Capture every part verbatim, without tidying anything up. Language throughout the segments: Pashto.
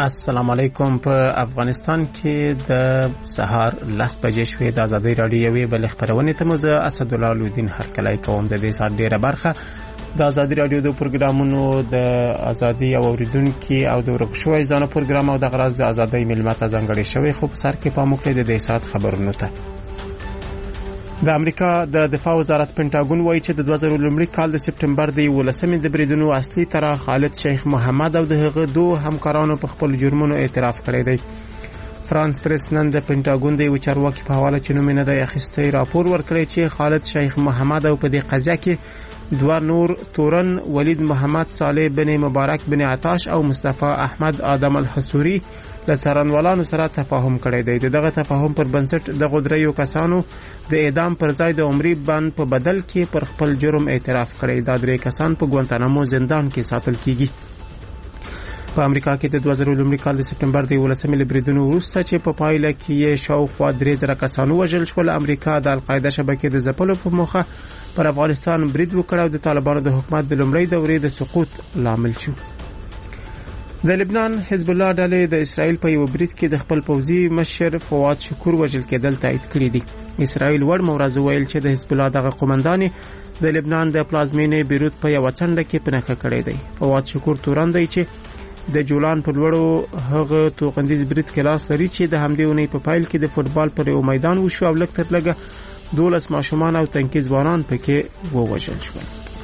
السلام علیکم. په افغانستان کې د سهار لس بجې شوې د ازادي راډیوي بل خبرونه ته مزه اسد الله لودین هرکلی کوم. د دې سات ډیره برخه د ازادي راډیو د پروګرامونو د ازادي او اوریدونکو او د ورکشوي ځانو پروګرام او د غرض د ازادي ملمت ځانګړي شوی خو په سر کې پام وکړئ د دې سات خبرونو ته. د امریکا د دفاع وزارت پینټاګون وایي چې د دوه زره لومړي کال د سپټمبر د ولسمې د بریدونو اصلي طرح خالد شیخ محمد او د هغه دوه همکارانو په خپل جرمونو اعتراف کړی دی. فرانس پریس نن د پینټاګون د یو چارواکي په حواله چې نوم نه دی اخیستی راپور ورکړی چې خالد شیخ محمد او په دې قضیه کې دوه نور تورن ولید محمد صالح بن مبارک بن عطاش او مصطفی احمد آدم الحصوري له څارنوالانو سره تفاهم کړی دی. دغه تفاهم پر بنسټ د غدریو کسانو د اعدام پر ځای د عمري بند په بدل کې پر خپل جرم اعتراف کړی. دا درې کسان په ګوانتانامو زندان کې ساتل کیږي. په امریکا کې د دوه زره لومړي کال د سپټمبر د ولسمې لبریدونو وروسته چې په پایله کې یې شاوخوا درې زره کسان وژل شول، امریکا د القاعده شبکې د ځپلو په موخه پر افغانستان برید وکړ او د طالبانو د حکومت د لومړۍ دورې د سقوط لامل شو. د لبنان حزب الله ډلې د اسرائیل په یو برید کې د خپل پوځي مشر فواد شکور وژل کېدل تایید کړی دی. اسرائیل ور مورز ویل چې د حزب الله دغه قومندان د لبنان د پلازمینې بیروت په یو څنډه کې پنهخه کړی دی. فواد شکور تورن دی چې د جولان په لوړو هغه توغندیز برید کې لاس لري چې د همدې ونې په پایل کې د فوتبال پر یو میدان وشو او لکه تر لګه دولس ماشومان او تنکي ځوانان پکې ووژل شول.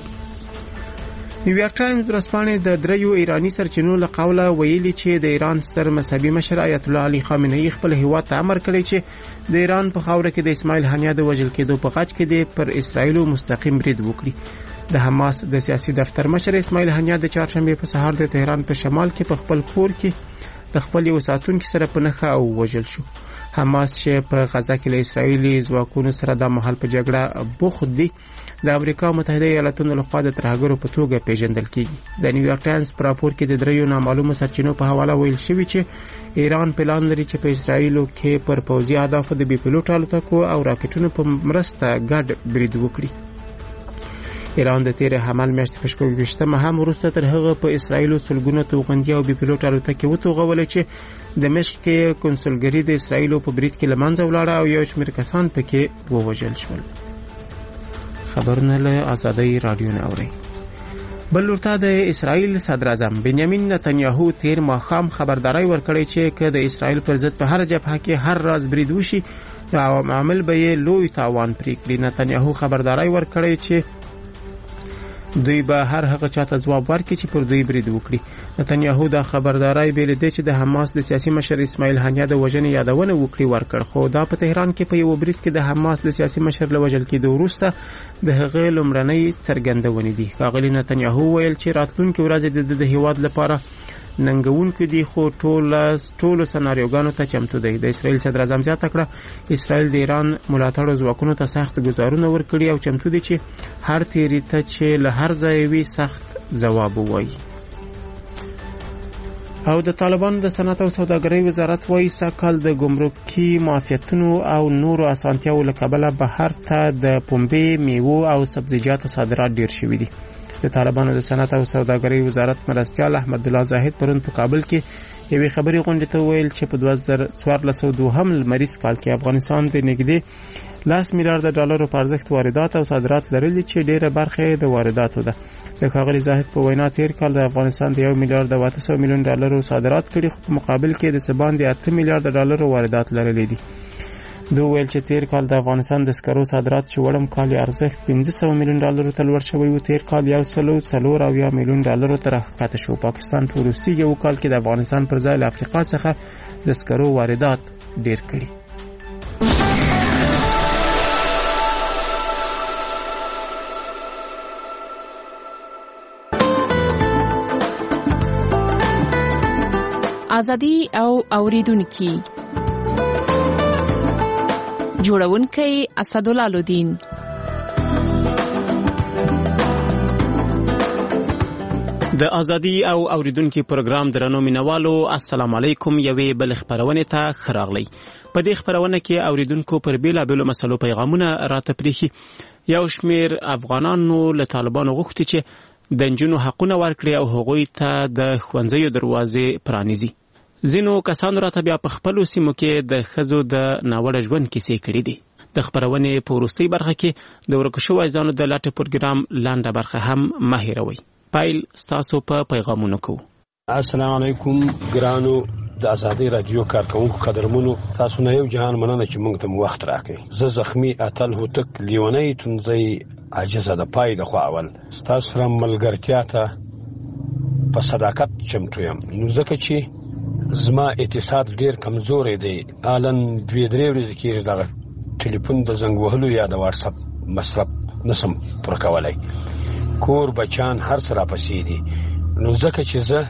نیویارک ټایمز ورځپاڼې د دریو ایرانی سرچینو له قوله ویلي چې د ایران ستر مذهبي مشر آیت الله علي خامنه‌ای خپل هیواد ته امر کړی چې د ایران په خاوره کې د اسماعیل هنیه د وژل کېدو په غچ کې د پر اسرائیل مستقیم برید وکړي. د حماس د سیاسي دفتر مشر اسماعیل هنیه د چهارشنبه په سهار د تهران په شمال کې په خپل کور کې د خپل یو ساتونکي سره په نخښه او وژل شو. حماس چې په غزا کې له اسرائیلي ځواکونو سره د محل په جګړه بوخت دي د امریکا متحده ایالاتونو لخوا د ترهګرو په توګه پیژندل کیږي. د نیویارک ټایمز په راپور کې د دریو نامعلومو سرچینو په حواله ویل شوی چې ایران پلان لري چې په اسرائیلو کې پر پوځي اهدافو د بي پيلوټ الوتکو او راکټونو په مرسته ګډ برید وکړي. ایران د تیر حمل میاشتې په شپږ ویشتمه هم وروسته تر هغه په اسرائیلو سلګونه توغندي او بي پيلوټ الوتکې وتوغولې چې د مشق کې کنسولګری د اسرائیلو په برید کې لمنځه ولاړه او یو شمېر کسان پکې ووژل شول. خبرونه له ازادي راډیو نه اوري. بل ورته د اسرائیل صدر اعظم بنیامین نتنیاهو تیر ماښام خبرداري ورکړې چې که د اسرائیل پر ضد په هر جبهه کې هر راز برید وشي نو عامل به یې لوی تاوان پرېږدي. نتنیاهو خبرداري ورکړې چې دوی به هر هغه چاته ځواب ورکړي چې پر دوی برید وکړي. نتنیاهو دا خبرداري بیل دی چې د حماس د سیاسي مشر اسماعیل هنیه د وژنې یادونه وکړي ورکړ، خو دا په تهران کې په یو برید کې د حماس د سیاسي مشر له وژل کېدو وروسته د هغه لومړنۍ څرګندونې دي. ښاغلي نتنیاهو ویل چې راتلونکي ورځې د هیواد لپاره ننګونکو دي خو ټول ټول سناریوګانو ته چمتو دی. د اسرائیل صدر اعظم زیاته کړه اسرائیل د ایران ملاتړو ځواکونو ته سخت ګزارونه ورکړي او چمتو دي چې هر تیری ته چې له هر ځای وي سخت ځواب ووایي. او د طالبانو د صنعت او سوداګرۍ وزارت وایي سږکال د ګمرکي معافیتونو او نورو اسانتیاو له کبله بهر ته د پنبې، میوو او سبزیجاتو صادرات ډیر شوي دي. د طالبانو د صنعت او سوداګرۍ وزارت مرستیال احمد الله زاهد پرون په کابل کې یوې خبري غونډې ته ویل چې په دوه زره څوارلس او دوهم لمریز کال کې افغانستان د نږدې لس میلیارډ ډالرو په ارزښت واردات او صادرات لرلي چې ډیره برخه د وارداتو ده. د ښاغلي زاهد په وینا تیر کال د افغانستان د یو میلیارډ او اته سوه میلیون ډالرو صادرات کړي خو په مقابل کې د څه باندې اته میلیارډ ډالرو واردات لرلي دي. دوی ویل چې تیر کال د افغانستان د سکرو صادرات چې وړم کال ارزښت پنځه سوه میلیون ډالرو ته لوړ شوی و، تیر کال یو سلو څلور اویا میلیون ډالرو ته راښکته شو. پاکستان په وروستي یو کال کې د افغانستان پر ځای له افریقا څخه د سکرو واردات ډیر کړي. ازادي او اوریدونکو جوړونکی اسد الله لودین. د ازادي او اوریدونکو پروګرام درنو مینوالو السلام علیکم. یوې بل خبرونه ته خراغلی. په دې خبرونه کې اوریدونکو پر بیلا بیلو مسلو پیغامونه راته پریخي. یو شمیر افغانانو له طالبانو غوښتي چې د نجونو حقونه ورکړي او هغوی ته د ښوونځیو دروازې پرانیزي. ځینو کسانو راته بیا په خپلو سیمو کې د ښځو د ناوړه ژوند کیسې کړي دي. د خپرونې په وروستۍ برخه کې د ورکو شویو ځانو د لټې پروګرام لنډه برخه هم مه هېروئ. پایل ستاسو په پیغامونو کوو. السلام علیکم ګرانو د ازادۍ رادیو کارکونکو قدرمنو، تاسو نه یو جهان مننه چې موږ ته وخت راکړئ. زه زخمی اتل هوتک لیونی تونځی عاجزه د پای د خوا اول ستاسو سره ملګرتیا ته په صداقت چمتو یم، نو ځکه چې زما اتصال ډیر کمزوری دی. الان دوې درې ورځې کېږي دغه ټلیفون د زنګ وهلو یا د واټساپ مصرف نسم پوره کولی. کور بچان هر څه راپسې دي، نو ځکه چې زه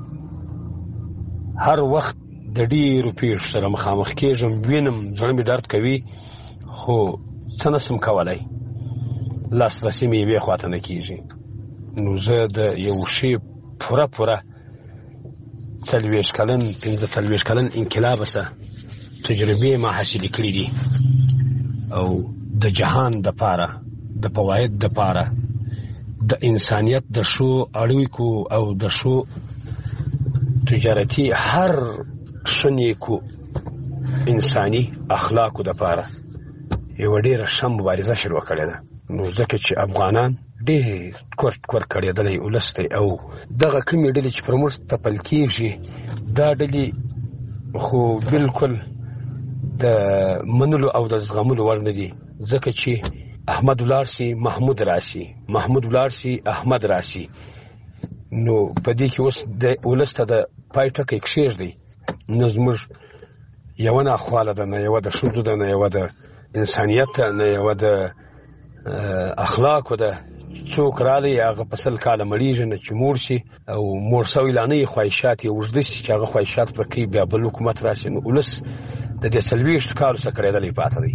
هر وخت د ډیرو پیښو سره مخامخ کېږم، وینم، زړه مې درد کوي، خو څه نسم کولی، لاسرسي مې یوې خواته نه کېږي. نو زه د یو شي پوره پوره څلوېښت کلن پنځه څلوېښت کلن انقلاب سه تجربې ما حاصلې کړي دي، او د جهان د پاره د فواید د پاره د انسانیت د شو اړیکو او د شو تجارتي هر شنیکو انساني اخلاقو د پاره یو ډیره ښه مبارزه شروع کړې ده. نو ځکه چې افغانان ډېر کور کور کړېدلی ولس دی، او دغه کومې ډلې چې پر موږ تپل کېږي دا ډلې خو بالکل د منلو او د زغملو وړ نه دي، ځکه چې احمد ولاړ سي محمود راسي، محمود ولاړ سي احمد راسي. نو په دې کې اوس د ولس ته د پای ټکی کښېږدئ، نه زموږ یوه ناخواله ده، نه یوه د ښځو ده، نه یوه د انسانیت ده، نه یوه د اخلاقو ده. څوک رالی هغه په سل کاله مړېږي، نه چې موړ شي، او موړ سوی لا نه یې خواهشات یې اوږده شي چې هغه خواهشات پوره کوي، بیا بل حکومت راشي. نو ولس د دې څلوېښتو کالو څخه کړېدلی پاته دی.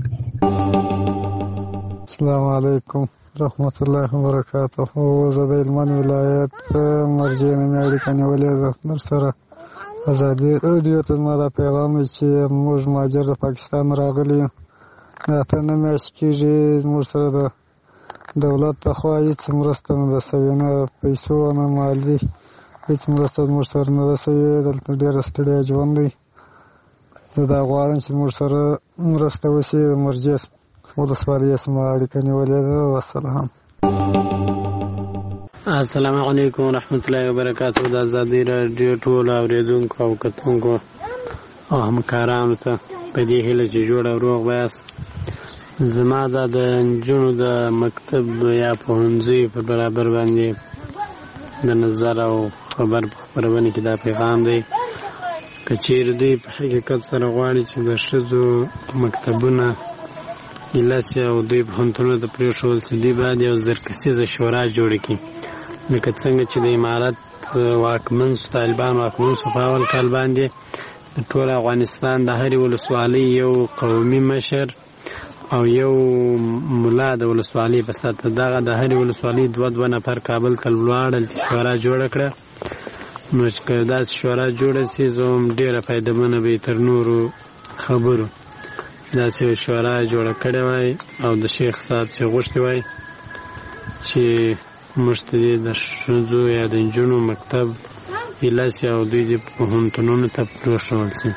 السلام علیکم رحمت الله وبرکاته. زه د هلمند ولایت مرجع نه مې اړیکه نیولې ده در سره. ازادي راډیو ته زما دا پیغام دی چې موږ مهاجر د پاکستان راغلي یو، د اته نه میاشتې کېږي زموږ سره د دولت لخوا هېڅ مرسته نه ده سوې، نه پیسو نه مالي هېڅ مرسته زموږ سره نه ده سوې. دلته ډېره ستړیا ژوند دی. زه دا غواړم چې موږ سره مرسته وشي. د مرجع ولسوالۍ زما اړیکه نیولې ده. والسلام. السلام علیکم ورحمت الله وبرکاته. د ازادۍ راډیو ټولو اورېدونکو او کتونکو او همکارانو ته په دې هیله چې جوړ او روغ یاست. زما دا د نجونو د مکتب یا پوهنځي په برابر باندې د نظر او خبر په خپرونه کې دا پیغام دی. که چیرې دوی په حقیقت سره غواړي چې د ښځو مکتبونه ایله سي او دوی پوهنتونونه ته پرېښودل سي، دوی باید یو زرکسیزه شورا جوړه کړي، لکه څنګه چې د امارت واکمن سو، طالبان واکمن سو په اول کال باندې د ټول افغانستان د هرې ولسوالۍ یو قومي مشر او یو ملا د ولسوالۍ په سطحه دغه د هرې ولسوالۍ دوه دوه نفر کابل ته ولاړل، شورا جوړه کړه. نو چې که داسې شورا جوړه سي، زه هم ډېره فایدهمنه به تر نورو خبرو داسې یو شورا جوړه کړې وای، او د شیخ صاحب چې غوښتي وای چې موږ ته د ښځو یا د نجونو مکتب ایله سي او دوی د پوهنتونونو ته پرېښودل سي.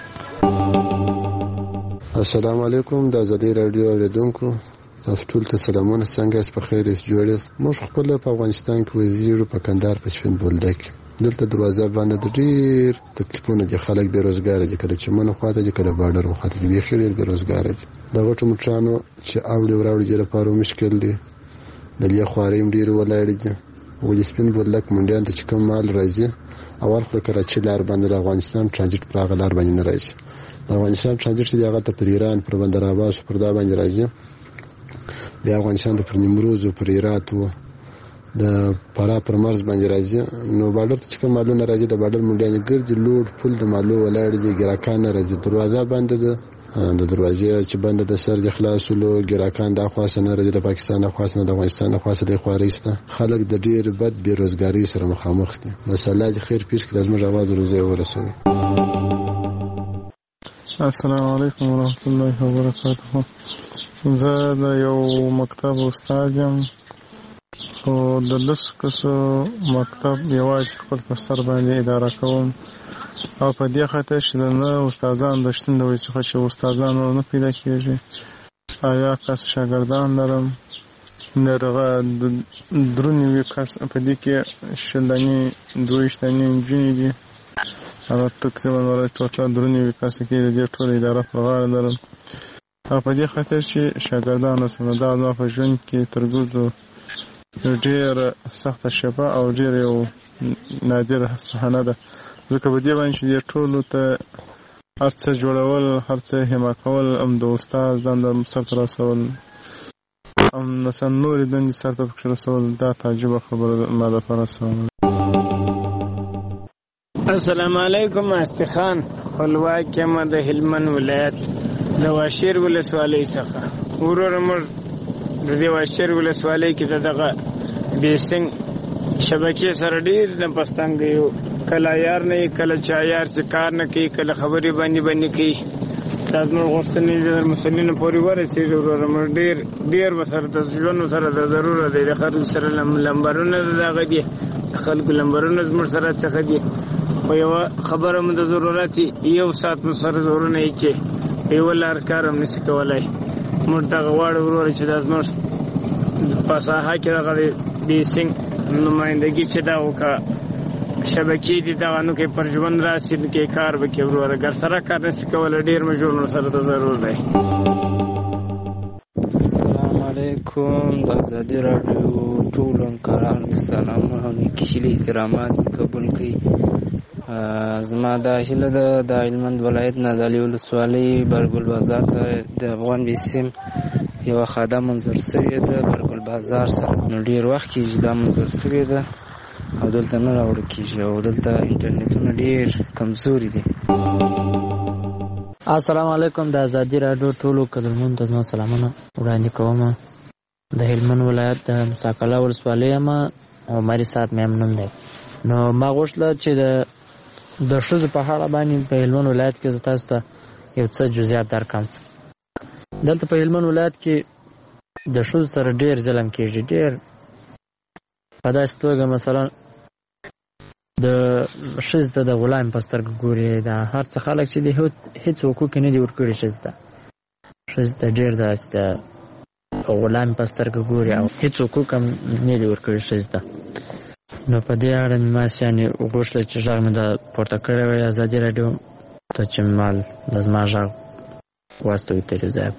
السلام علیکم د ازادۍ راډیو اورېدونکو، تاسو ټول ته سلامونه. څنګه یاست؟ په خیر یاست؟ جوړ یاست؟ موږ خپله په افغانستان کې وزیرو په کندهار په سپین بولدک دلته دروازه باندې د ډېر تکلیفونه دي. خلک بېروزګاره دي، کله چمنو خواته دي، کله باډر خواته دي، بیخي ډېر بېروزګاره دي. د غټو موټرانو چې اوړي وراوړي دې لپاره مشکل دی. د لې خوارۍ هم ډېرې ولاړې دي. ولې سپین بولدک منډیان ته چې کوم مال راځي، اول خو کراچي لار باندې د افغانستان ټرانزیټ پر هغه لار باندې نه راځي. د افغانستان ټرانزیټ چې دی هغه ته پر ایران، پر بندر عباس، پر دا باندې راځي. بیا افغانستان ته پر نیمروز او پر هرات و د فراه پر مرز باندې راځي. نو باډر ته چې کوم مالونه راځي، د باډر منډیانې ګرځي، لوډ فل د مالو ولاړ دي، ګراکان نه راځي. دروازه بنده ده، د دروازې چې بنده د سر د خلاصولو ګراکان د خاصه نه راځي، د پاکستان خاصه نه، د افغانستان خاصه د خواريسته. خلک د ډیر بد بیروزګاری سره مخامخ دي. مسله د خیر پیښ کې لازم جواب ورزه ورسوي. السلام علیکم ورحمت الله وبرکاته. زه د یو مکتب استاد یم، خو د لسو کسو مکتب یوازې خپل پر سر باندې اداره کوم. او په دې خاطر چې نه استادان د شتون د وجې څخه چې استادان ورنه پیدا کېږي او یا کس شاګردان لرم درغه درونې وي کس په دې کې شل دانې دوهویشت دانې نجونې دي هغه تقریبا ورته ټوټه درونې وي کس کې د دې ټوله اداره په غاړه لرم او په دې خاطر چې شاګردان سره دا زما په ژوند کې تر ټولو ډېره سخته شپه او ډېره یو نادره صحنه ده ځکه په دې باندې چې دې ټولو ته هر څه جوړول هر څه حما کول هم د استاد دنده سرته رسول هم مثلا نورې دندې سرته پکې رسول دا تعجبه خبره ما دپاره سوال. السلام علیکم استخان خپلواک یم د هلمند ولایت د واشیر ولسوالۍ څخه. وروره موږ د دې واشیر ولسوالۍ کې د دغه بیسنګ شبکې سره ډېر نه پستانګ یو کله یار نه کله چا یار چې کار نه کوي کله خبرې باندې باندې کوي دا زموږ غوښتنې د مسؤلینو پورې ورسېږي. وروره موږ ډېر ډېر ورسره د ژوند سره د ضرورت دی د خلکو سره لمبرونه د دغه دي د خلکو لمبرونه زموږ سره څخه دي خو یوه خبره مو د ضرورت یو ساعت مو سره زورونه یې چې یوه لار کار هم نشي کولی. موږ دغه غواړو وروره چې دا زموږ په ساحه کې دغه د بیسنګ نمایندګي چې دا وکړه شبکې دي دغه نو کې پر ژوند راسي نو کې کار وکړي وروره ګر سره کار نشي کولی ډېر مجبور سره د ضرور دی. السلام علیکم د ازادي راډیو ټولو همکارانو ته سلامونه او نیکهیلې احترامات قبول کړئ. زما دا هیله ده د هلمند ولایت نه د علي ولسوالۍ برګل بازار ته د افغان بیسیم یوه خاده منظور سوې ده برګل بازار سره نو ډېر وخت کېږي دا منظور سوې ده او دلته نه راوړل کېږي او دلته انټرنیټونه ډېر کمزوري دي. السلام علیکم د ازادي راډیو ټولو قدرمنو ته زما سلامونه وړاندې کوم. د هلمند ولایت د مساکله ولسوالۍ یم او ماري صاحب مې هم نوم دی. نو ما غوښتله چې د د ښځو په اړه باندې په هلمند ولایت کې زه تاسو ته یو څه جزئیات درکړم. دلته په هلمند ولایت کې د ښځو سره ډېر ظلم کېږي ډېر په داسې توګه مثلا د ښځې ته د غلام په سترګه ګوري دا هر څه خلک چې دي هېڅ حقوق نه دي ورکړي ښځې ته ښځې ته ډېر داسې د غلام په سترګه ګوري او هېڅ حقوق هم نه دي ورکړي ښځې ته. نو په دې اړه مې ماسې یعنې وغوښتله چې غږ مې د پورته کړی وی ازادي راډیو ته چې مال د زما غږ واستوي تلویزیون.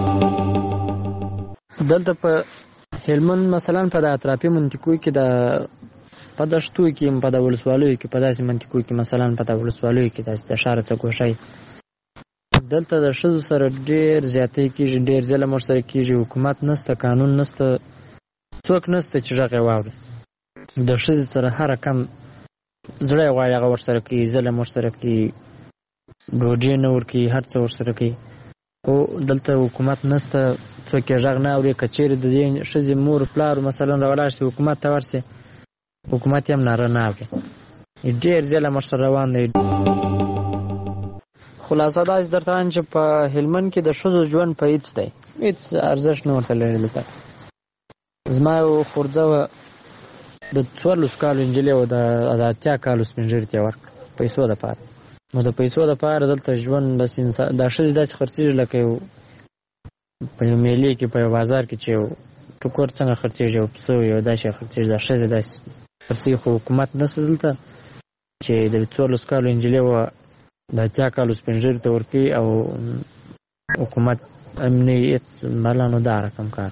دلته په هلمند مثلا په د اطرافي منطقو کې د په دشتو کې په د ولسوالیو کې په داسې منطقو کې مثلا په د ولسوالیو کې داسې د ښار څه ګوښی دلته د ښځو سره ډېر زیاتی کېږي ډېر ظلم ورسره کېږي. حکومت نسته قانون نسته څوک نسته چې غږ یې واوري. د ښځې سره هر رقم زړه یې غواړي هغه ورسره کوي ظلم ورسره کوي ډوډۍ نه ورکوي هر څه ورسره کوي. خو دلته حکومت نسته څوک یې غږ نه اوري. که چېرې د دې ښځې مور پلار مثلا راولاړ شي حکومت ته ورسي حکومت یې هم ناره نه اوري. ډېر ظلم ورسره روان دی. خلاصه داسې درته وایم چې په هلمند کې د ښځو ژوند په هېڅ دی هېڅ ارزښت نه ورته لري. دلته زما یو خورځه وه د څوارلسو کالو نجلۍ وه د اتیا کالو سپین ږیري ته یې ورکړه پیسو دپاره. نو د پیسو دپاره دلته ژوند بس انسان دا ښځې داسې خرڅېږي لکه یو په یو میلې کې په یو بازار کې چې یو ټوکر څنګه خرڅېږي یو پسه یو داسې خرڅېږي دا ښځې داسې خرڅېږي. خو حکومت نشته دلته چې د څوارلسو کالو نجلۍ وه د اتیا کالو سپین ږیري ته ورکوي او حکومت امنیت بله نو دا رقم کار.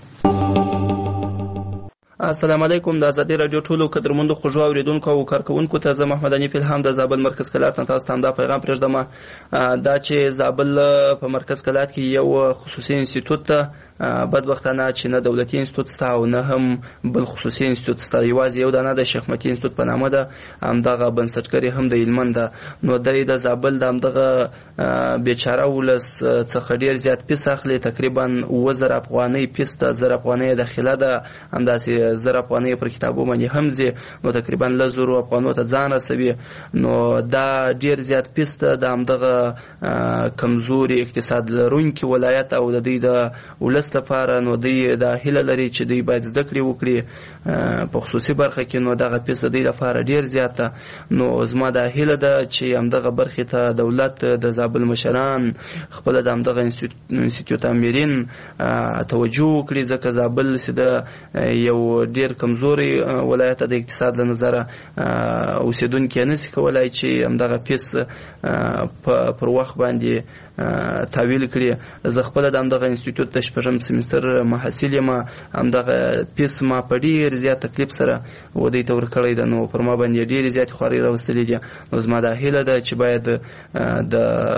السلام علیکم د ازادي راډیو ټولو قدرمنو خوږو اوریدونکو او کارکوونکو ته زه محمد حنیف الهام د زابل مرکز کلات نه تاسو ته دا پیغام پرېږدم دا چې زابل په مرکز کلات کې یو خصوصي انسټیټوټ ته بدبختانه چې نه دولتي انسټیټوټ شته او نه هم بل خصوصي انسټیټوټ شته یوازې یو دانه د شیخ متي انسټیټوټ په نامه ده همدغه بنسټګر هم د هلمند ده. نو دی د زابل د همدغه بیچاره ولس څخه ډېر زیات پیس اخلي تقریبا اووه زره افغانۍ پیس ده زر افغانۍ داخله ده همداسې زر افغانۍ پر کتابو باندې هم ځي نو تقریبا لس زرو افغانو ته ځان رسوي. نو دا ډیر زیات پیس ده د همدغه کمزوري اقتصاد لرونکي ولایت او د دوی د ولس لپاره. نو دوی دا هیله لري چې دوی باید زده کړې وکړي په خصوصي برخه کې. نو دغه پیس د دوی لپاره ډیر زیات ده. نو زما دا هیله ده چې همدغه برخې ته دولت د زابل مشران خپله د همدغه انسټیټیوټ امیرین توجه وکړي ځکه زابل چې د یو ډیر کمزوري ولایت د اقتصاد له نظره اوسېدونکي نشي کولای چې همدغه پیس پر وخت باندې تحویل کړي. زه خپله د همدغه انسټیټیوټ د شپږم سمستر محصل یم. همدغه پیس ما په ډېر زیات تکلیف سره ودې ته ورکړی ده. نو پر ما باندې ډېرې زیاتې خوارۍ راوستلې دي. نو زما دا هیله ده چې باید د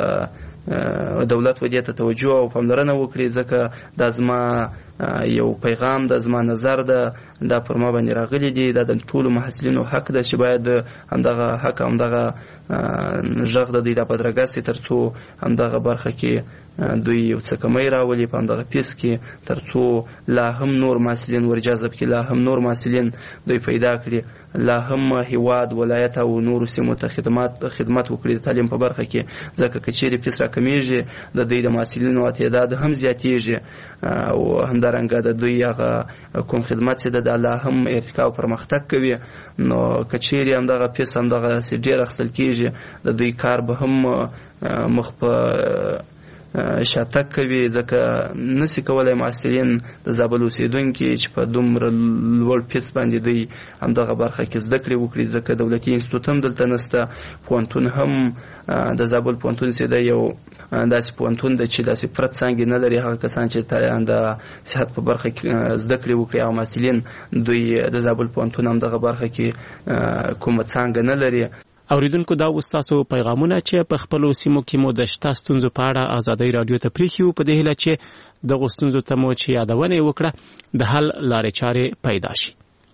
دولت ودې ته توجه او پاملرنه وکړي ځکه دا زما یو پیغام ده، زما نظر ده، دا پر ما باندې راغلی دی. دا د ټولو محصلینو حق ده چې باید همدغه حق همدغه غږ د دوی را بدرګه سي تر څو همدغه برخه کې دوی یو څه کمی راولي په همدغه پیس کې تر څو لا هم نور محصلین ورجذب کړي، لا هم نور محصلین دوی پیدا کړي، لا هم هیواد ولایت او نور سیمو ته خدمات خدمت وکړي د تعلیم په برخه کې. ځکه که چیرې پیس راکمیږي د دوی د محصلینو تعداد هم زیاتیږي او همدارنګه د دوی هغه کوم خدمت چې د لا هم ارتقا او پرمختګ کوي. نو که چیرې همدغه پیس همدغه ډېر اخیستل کېږي د دوی کار به هم مخ په شاتګ کوي ځکه نسی کولای محصلین د زابل اوسېدونکي چې په دومره لوړ پیس باندې دوی همدغه برخه کې زده کړې وکړي ځکه دولتي انسټیټیوټ هم دلته نشته. پوهنتون هم د زابل پوهنتون چې دی یو داسې پوهنتون ده چې داسې پرت څانګې نه لري. هغه کسان چې د صحت په برخه کې زده کړې وکړي او محصلین دوی د زابل پوهنتون همدغه برخه کې کومه څانګه نه لري. اوریدونکو دا وستاسو پیغامونه چې په خپلو سیمو کې مو د شته ستونزو په اړه ازادۍ رادیو ته پریښیو په دې هیله چې دغو ستونزو ته مو چې یادونه وکړه د حل لارې چارې پیدا شي.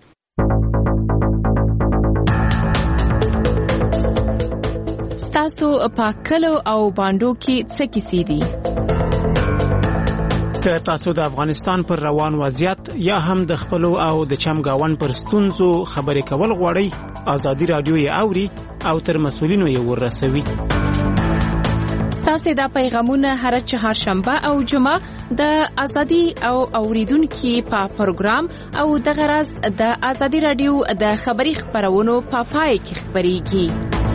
ستاسو په کلو او باندو کې څه کیسې دي؟ که تاسو د افغانستان پر روان وضعیت یا هم د خپلو او د چمګاون پر ستونزو خبرې کول غواړئ، ازادي رادیو یې اوري او تر مسؤلینو یې ورسوي. ستاسو دا پیغامونه هر چهارشنبه او جمعه د ازادي او اوریدونکو په پروګرام او د غرض د ازادي رادیو د خبري خبرونو په پای کې خبريږي.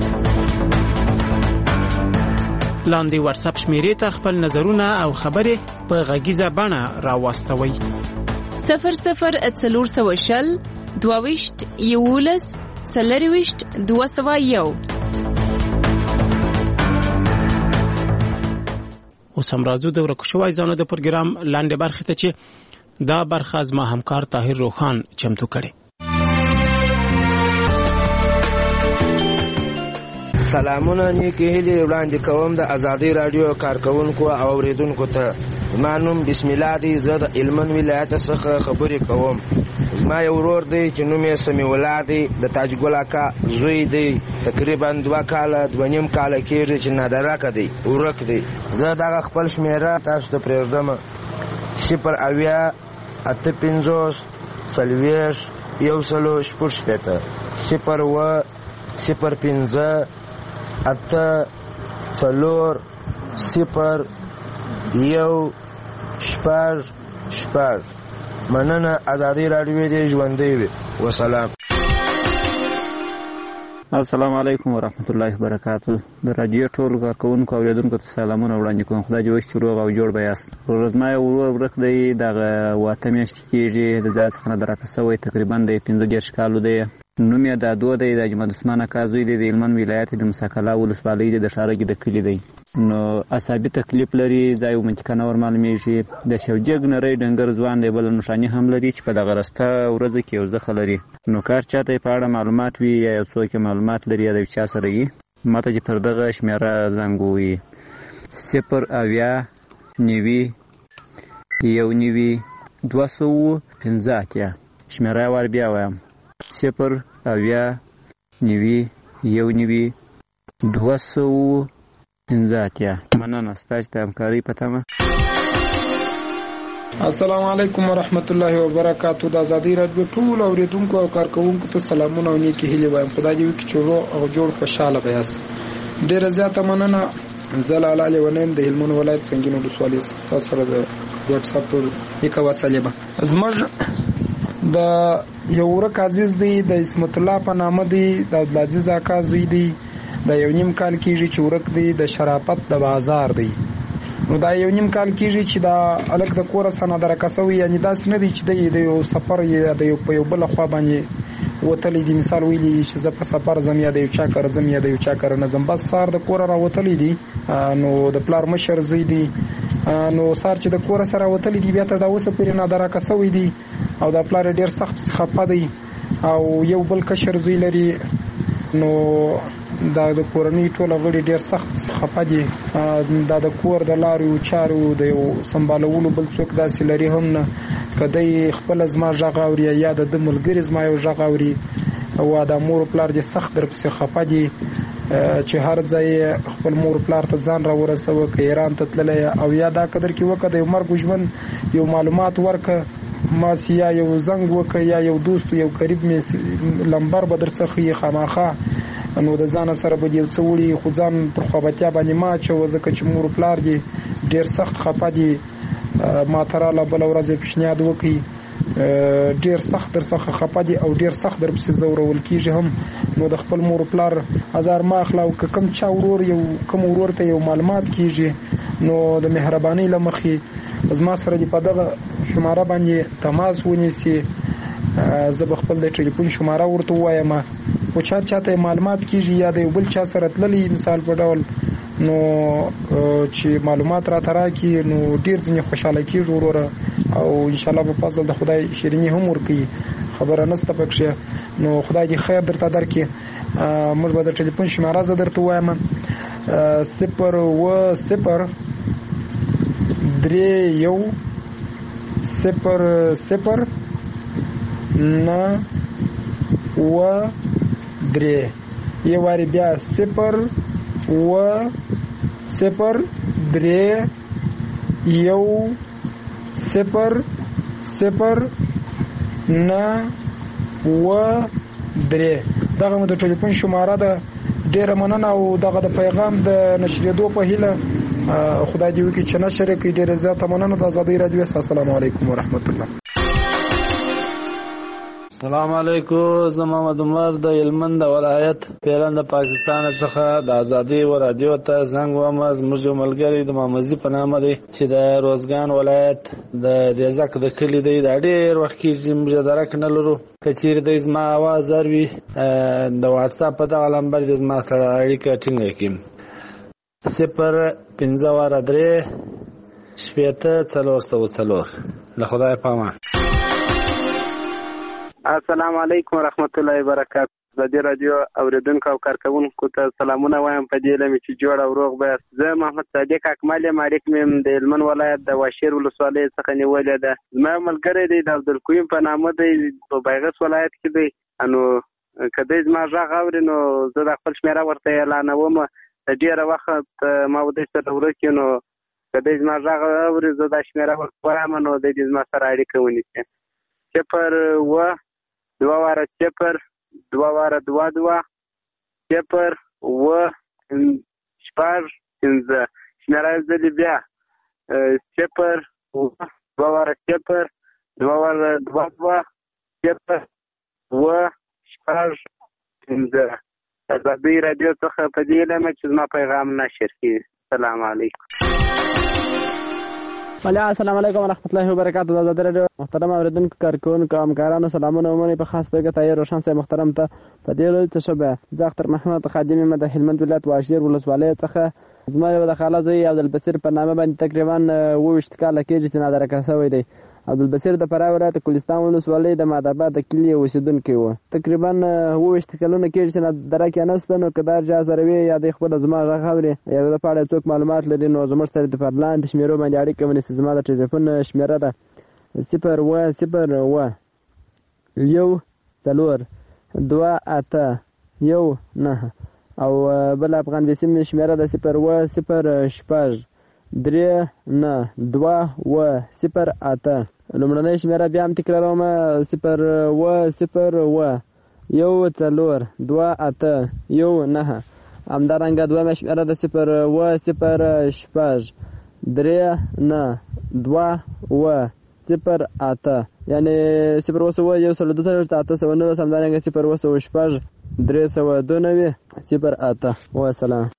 لاندې واتس اپ شمیرې ته خپل نظرونه او خبرې په غږیزه بڼه راوستوئ. صفر صفر څلور سوه شل دوه ویشت یولس څلور ویشت دوه سوه یو. اوس هم راځو د ورکو شوی ځانو د پروګرام لاندې برخې ته چې دا برخه زما همکار طاهر روخان چمتو کړي. سلامونه نیکی هیلې وړاندې کوم د ازادي رادیو کارکونکو او اوریدونکو ته. زما نوم بسم الله دی، زه د هلمند ولایت څخه خبرې کوم. زما یو ورور دی چې نوم یې سمیع الله دی، د تاج ګل اکا زوی دی. تقریبا دوه کاله دوه نیم کاله کېږي چې نادرکه دی، ورک دی. زه دغه خپل شمېره تاسو ته پرېږدم: صفر اویا اته پنځوس څلوېښت یو سلو شپږ شپېته صفر اوه صفر پنځه اته څلور صفر یو شپږ شپږ. مننه. ازادي رادیو دې ژوندۍ وي. وسلام. السلام علیکم ورحمت الله وبرکاته. د رادیو ټول کارکونکو او اوریدونکو ته سلامونه وړاندې کوم. خدای دې وکړي چې روغ او جوړ به یاست. ورځما یو ورور ورک دی، دغه واته میاشتې کېږي د ځای څخه نه درکه سوی، تقریبا د پنځه دېرش کالو دی. نوم یې دادو دی، د اجمل عثمان اکا زوی دی، د هلمند ولایت د مساکلا ولسوالۍ دی، د ښارګي د کلي دی. نو عصبي تکلیف لري، ځای او منطقه نه ورمعلومېږي. د شوجګ نری ډنګر ځوان دی، بله نښاني هم لري چې په دغه رسته ورځو کې یو زخه لري. نو کار چاته یې په اړه معلومات وي یا یو څوک یې معلومات لري یا د چا سره وي، ماته چې پر دغه شمېره زنګ ووهي: صفر اویا نوي یو نوي دوه سوه پنځه اتیا. شمېره یې ور بیا وایم: صفر اویا نوي یو نوي دوه سوه پنځه اتیا. مننه ستاسو د همکارۍ په تمه. السلام علیکم ورحمت الله وبرکاتو. د ازادي رادیو ټول اوریدونکو او کارکونکو ته سلامونه او نیکی هیلې وایم. خدای دې وکړي چې روغ او جوړ خوشاله بیاست. ډیره زیاته مننه. زلال علی ونیم د هلمند ولایت سنگین ولسوالۍ څخه سره د واتس اپ پر یک وسیله به زموږ د یو ورک عزیز دی د اسمت الله په نامه دی د عبدالعزیز اکا زوی دی د یو نیم کال کېږي چې ورک دی د شرافت د بازار دی. نو دا یو نیم کال کېږي چې دا الک د کوره سند راکسوي، یعنی داسې نه دی چې د یو سفر یا د یو په یو بل خوا باندې وتلی دی. مثال ویلی چې زه په سفر زم یا د یو چا کار زم یا د یو چا کار نه زم، بس سار د کوره را وتلی دی. نو د پلار مشر زوی دی، نو سار چې د کوره سره وتلی دی بیا ته دا اوسه پورې نه دراکسوي دی او د پلار ډیر سخت خپه دی او یو بل کشر زوی لري. نو دا د کورنۍ ټول غړي ډیر سخت خپه دي. دا د کور د لارو چارو د یو سمبالولو بل څوک داسې لري هم نه. کدی خپل زما ژغ اوري یا د ملګری زما یو ژغ اوري او د مور پلار دې سخت در پسې خپه دي چې هر ځای خپل مور پلار ته ځان را ورسوه که ایران ته تللی او یا دا قدر کې وکړه د یو مرګ ژوند یو معلومات ورکه ماس یا یو زنګ وکړه یا یو دوست یو قریب مې لمبر به در څخه یې خامخا نو د ځان سره به یو څه وړي خو ځان پر خوابتیا باندې ما اچوه ځکه چې مور پلار دي ډېر سخت خفه دي. ما ته راله بله ورځ یې پیشنهاد وکړي ډیر سخت در څخه خپه دي او ډیر سخت در پسې ځورول کېږي هم. نو د خپل مور پلار ازار ما اخلا او که کوم چا ورور یو کوم ورور ته یو معلومات کېږي نو د مهربانۍ له مخې زما سره دې په دغه شماره باندې تماس ونیسي. زه به خپل د ټلیفون شماره ورته ووایم خو چا چاته معلومات کېږي یا د یو بل چا سره تللی مثال په ډول نو چې معلومات راته راکړي نو ډېر ځینې خوشحاله کېږي وروره او انشاءالله په فضل د خدای شیریني هم ورکوي، خبره نسته پکښې. نو خدای دې خیر درته درکړي. موږ به د ټلیفون شماره زه درته ووایم صفر اوه صفر درې یو صفر صفر نه اوه درې یو وارې بیا صفر اوه صفر درې یو صفر صفر نه اوه درې. دغه مو د ټلیفون شماره ده. ډېره مننه او دغه د پیغام د نشرېدو په هیله خدای دې وکړي چې نشر یې کړي. ډېره زیاته مننه. د ازادۍ راډیو السلام علیکم ورحمت الله. السلام علیکم. زه محمد عمر د هلمند ولایت پیران د پاکستان څخه د ازادي و رادیو ته زنګ وم. زموږ یو ملګری د مامزي په نامه دی چې د روزګان ولایت د دیزک د کلي دی. دا ډېر وخت کېږي موږ درک نه لرو. که چیرې دی زما اواز اروي د واټساپ په دغه لمبر دی زما سره اړیکه ټینګه کړي. صفر پنځه واره درې شپېته څلور سوه څلور. له خدای پامان. السلام علیکم ورحمت الله وبرکاتو. د دې رادیو اوریدونکو او کارکونکو ته سلامونه وایم په دې لمه چې جوړ او روغ به. زه محمد صادق اکمل مالک مم د هلمند ولایت د واشیر ولسوالۍ څخه نیولې ده. زما ملګری دی د عبدالقیوم په نامه دی په بیغس ولایت کې دی. نو کله زما غږ اوري نو زه د خپل شمیره ورته اعلانوم. د ډیره وخت ما ودې سره ورکې نو کله زما غږ اوري زه د شمیره ورته وایم نو د دې زما سره اړیکه ونیسي. صفر و دوه واره صفر دوه واره دوه دوه صفر اوه شپږ پنځه. شمېره یې ځلې بیا صفر اوه دوه واره صفر دوه واره دوه دوه صفر اوه شپږ پنځه. ازادۍ راډیو څخه په دې علمه چې زما پیغام نشر کړي. السلام علیکم. السلام علیکم ورحمت الله وبرکاتو. د ازادۍ راډیو محترم اوریدونکو کارکونکو همکارانو سلامونه ومنئ. په خاص توګه طاهر روشن صاحب محترم ته په دې ورځ څه شبه زه اختر محمد خادم یم د هلمند ولایت واشیر ولسوالۍ څخه. زما یو د خاله زوی عبدالبصیر په نامه باندې تقریبا اووه ویشت کاله کېږي چې نادرکه شوی دی. عبدالبصیر د فراه ولایت کوهستان ولسوالۍ د مادآباد د کلي اوسېدونکی و. تقریبا اووه ویشت کلونه کېږي چې نادرکه نسته. نو که دا چا سره وي یا د خپله زما غږ اوري یا د په اړه څوک معلومات لري نو زموږ سره د په لاندې شمېرو باندې اړیکه ونیسي. زما د ټلیفون شمېره ده صفر اوه صفر اوه یو څلور دوه اته یو نهه او بل افغان ویسیم شمېره ده صفر اوه صفر شپږ درې نه دوه اووه صفر اته. لومړنۍ شمېره بیا هم تکراروم: صفر اووه صفر اووه یو څلور دوه اته یو نهه. همدارنګه دویمه شمېره د صفر اووه صفر شپږ درې نه دوه اووه صفر اته، یعنې صفر اووه سوه یو سل دوه څلوېښت اته سوه نولس. همدارنګه صفر اووه سوه شپږ درې سوه دوه نوي صفر اته. وسلام.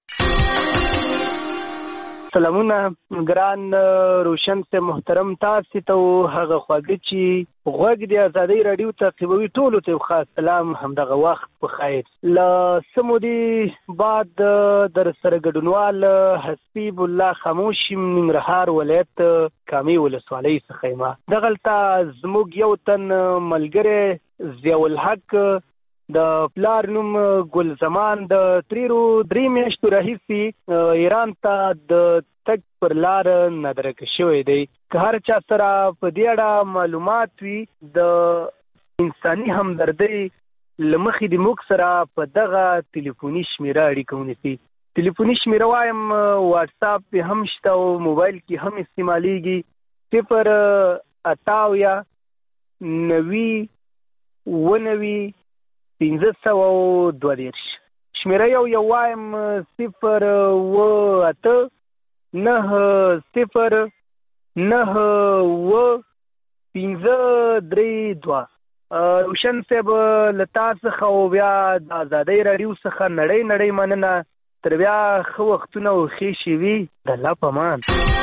سلامونه ګران روشن سے محترم، تاسو ته هغه خواږه چې غوږ د ازادۍ راډیو تعقیبوي ټولو ته خاص سلام. همدغه وخت په خیر. له سمودي بعد در سره ګډونوال حسیب الله خاموشي ننګرهار ولایت کامې ولسوالۍ څخه یم. دغلته زموږ یو تن ملګری ضیاءالحق د پلار نوم ګل زمان د تریرو درې میاشتو راهیسې ایران ته د تګ پر لار نادرکه شوی دی. که هر چا سره په دې اړه معلومات وي د انساني همدردۍ له مخې د موږ سره په دغه ټلیفوني شمېره اړیکه ونیسي. ټلیفوني شمېره وایم، واټساپ پې هم شته او موبایل کې هم استعمالیږي: صفر اته اویا نوي اووه نوي پنځه سوه او دوه دېرش. شمېره یو یو وایم: صفر اووه اته نهه صفر نهه اووه پنځه درې دوه. روشن صاحب له تا څخه او بیا د ازادۍ راډیو څخه نړۍ نړۍ مننه. تر بیا ښه وختونه او ښې شېبې. د الله په امان.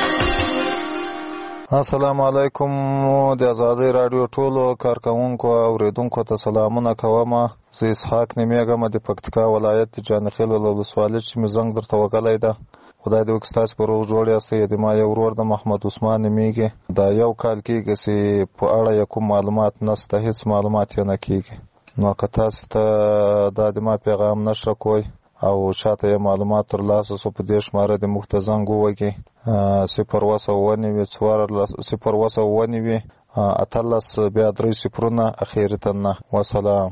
السلام علیکم. د ازادۍ راډیو ټولو کارکوونکو او اوریدونکو ته سلامونه کوم. زه اسحاق نومیږم د پکتیکا ولایت د جانخیل ولسوالۍ چې مې زنګ درته وکړی ده. خدای دې وکړي ستاسو په روغ جوړ یاستئ. د ما یو ورور د محمد عثمان نومیږي. دا یو کال کېږي چې په اړه یې کوم معلومات نشته، هېڅ معلومات یې نه کېږي. نو که تاسو ته دا د ما پیغام نشره کوئ او چاته یې معلومات ترلاسه سو، په دې شماره د موږ ته زنګ ووهئ: صفر اووه سوه اووه نوي څوارلس صفر اووه سوه اووه نوي اتلس بیا درې صفرونه اخري ته نه. وسلام.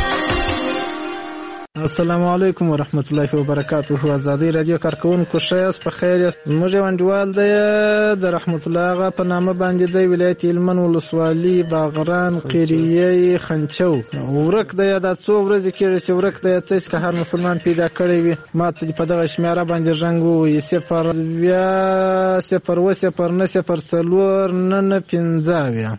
السلام علیکم ورحمت الله وبرکاته. ازادۍ راډیو کارکوونکو ښه یاست؟ په خیر یاست؟ زموږ یو انډیوال دی د رحمت الله هغه په نامه باندې دی، ولایت هلمند ولسوالي باغران قریه خنچو. ورک دی دا څو ورځې کېږي چې ورک دی. تاسو که هر مسلمان پیدا کړی وي ما ته په دغه شمېره باندې زنګ ووهئ: صفر اویا صفر اووه صفر نه صفر څلور نه نه پنځه اویا.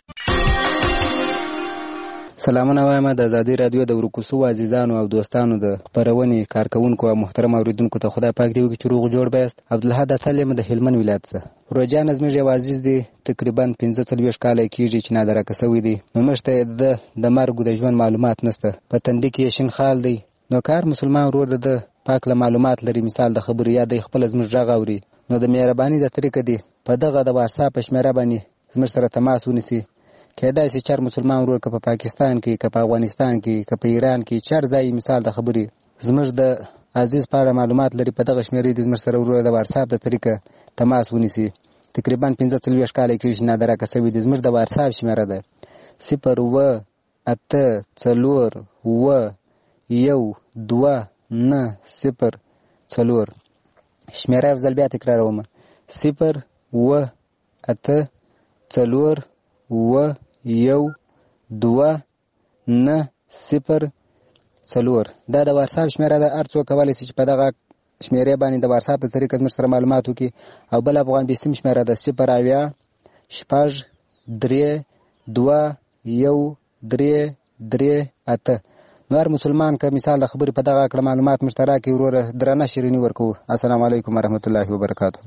سلامونه وایم د ازادۍ راډیو د ورکوسو عزیزانو او دوستانو د خپرونې کارکوونکو او محترم اوریدونکو ته خدای پاک دې وکړي چې روغ جوړ بیاست. عبدالحد اتل یم د هلمند ولایت څخه. روجان زموږ یو عزیز دی، تقریبا پنځه څلوېښت کاله کېږي چې نادرکه سوی دی. نو موږ ته د د مرګ د ژوند معلومات نشته. په تندي کې یې شین خال دی. نو کار مسلمان ورور د پاک له معلومات لري، مثال د خبرو یا د خپل زموږ غږ اوري، نو د مهرباني د طریقه دی په دغه د واتساپ په شمېره باندې زموږ سره تماس ونیسي. کېدای شي چار مسلمان ورور که په پاکستان کې، که په افغانستان کې، که په ایران کې، چار ځای مثال د خبرې زموږ د عزیز په اړه معلومات لري، په دغه شمېرې د زموږ سره ورور د واتساپ د طریقه تماس ونیسي. تقریبا پنځه څلوېښت کاله کېږي چې نادرکه سوی دی. زموږ د واتساپ شمېره ده صفر اووه اته څلور اووه یو دوه نه صفر څلور. شمېره یو ځل بیا تکراروم: صفر اووه اته څلور اووه یو دوه نه صفر څلور. دا د واتساپ شمېره ده. هر څوک کولی شي چې په دغه شمېرې باندې د واتساپ د طریقه زموږ سره معلومات وکړي. او بل افغان بیسیم شمېره ده صفر اویا شپږ درې دوه یو درې درې اته. نو هر مسلمان که مثال د خبرې په دغه کړه معلومات موږ ته راکړي، وروره درنه شیریني ورکوو. السلام علیکم ورحمت الله وبرکاته.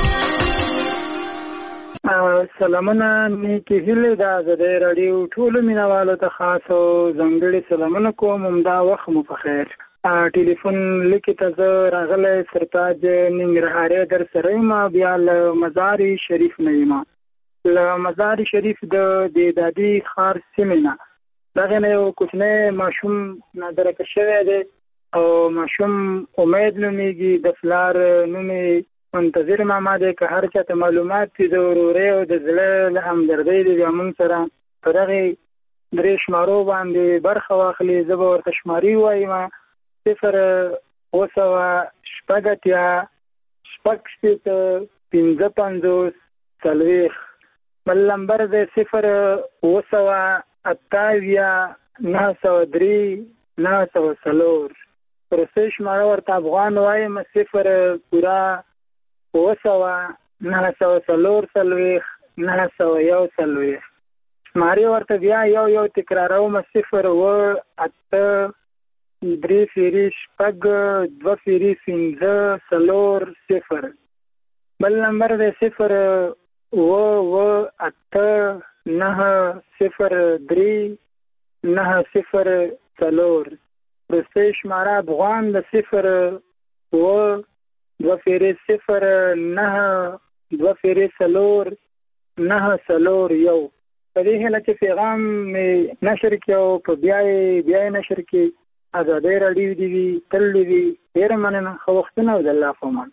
سلامونه نیکې هیلې د ازادۍ راډیو ټولو مینوالو ته خاص او ځانګړي سلامونه کوم. همدا وخت مو په خیر. ټلیفون لیکې ته زه راغلی سرتاج ننګرهاري در سره یم، بیا له مزار شریف نه یم. له مزار شریف د دادي ښار سیمې نه دغې نه یو کوچنی ماشوم نادرکه شوی دی او ماشوم امید نومیږي. د پلار نوم یې منتظر ماما دی. که هر چا ته معلومات دي د ورورۍ او د زړه له همدردۍ دي بیا موږ سره په دغې درې شمارو باندې برخه واخلي. زه به ورته شماري ووایم: صفر اووه سوه شپږ اتیا شپږ شپېته پنځه پنځوس څلوېښت. بل نمبر دی صفر اوه سوه اته اویا نهه سوه درې نهه سوه څلور. روسۍ شماره ورته افغان وایم صفر پوره اوه سوه نهه سوه څلور څلوېښت نهه سوه یو څلوېښت. شمارې ورته بیا یو یو تکراروم صفر اوه اته درې فیري شپږ دوه فیري پنځه څلور صفر. بل نمبر دی صفر اوه اوه اته نهه صفر درې نهه صفر څلور. روسۍ شماره افغان د صفر اوه دوه فیرې صفر نهه دوه فیرې څلور نهه څلور یو. په دې هیله چې پیغام مې نشر کړي او په بیا یې بیا یې نشر کړي. ازادۍ راډیو دې وي تل دې وي. ډېره مننه. ښه وختونه او د الله په امان.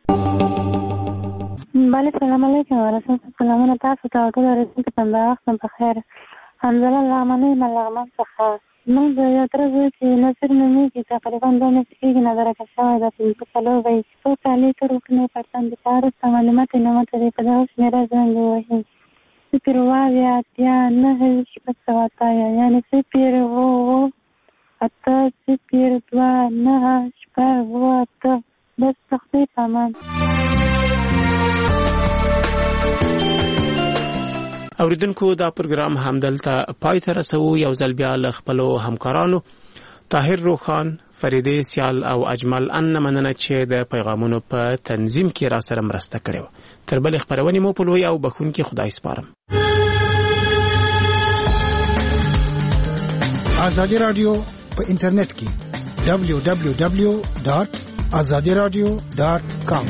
بله سلام علیکم ورحمت سلامونه تاسو ته او ټول اورېدونکو ته همدا وخت په خیر. حمزله لغمنۍ له لغمان څخه. موږ د یو تره زوی چې نصیر نومېږي تقریبا دوه میاشتې کېږي نظرکه شوی ده پنځه څلور به یې څو کالي تېر وکړنې پرتن د چا وروسته معلومات یې نه مته دی په دغه شمېره زنګ ووهي صفر اوه اویا اتیا نهه شپږ سوه اتیا یعنې صفر اوه اوه اته صفر دوه نهه شپږ اوه اته. بس پښتۍ په امان. اوریدونکو دا پروګرام همدلته پای ته رسو. یو ځل بیا له خپلو همکارانو طاهر روخان، فریدې سیال او اجمل ان مننه چې د پیغامونو په تنظیم کې را سره مرسته کړې. تر بل خبرونې مو په لوی او بخونکي خدای سپارم. ازادي رادیو په انټرنیټ کې دبلیو دبلیو دبلیو ډاټ ازادي رادیو ډاټ کام.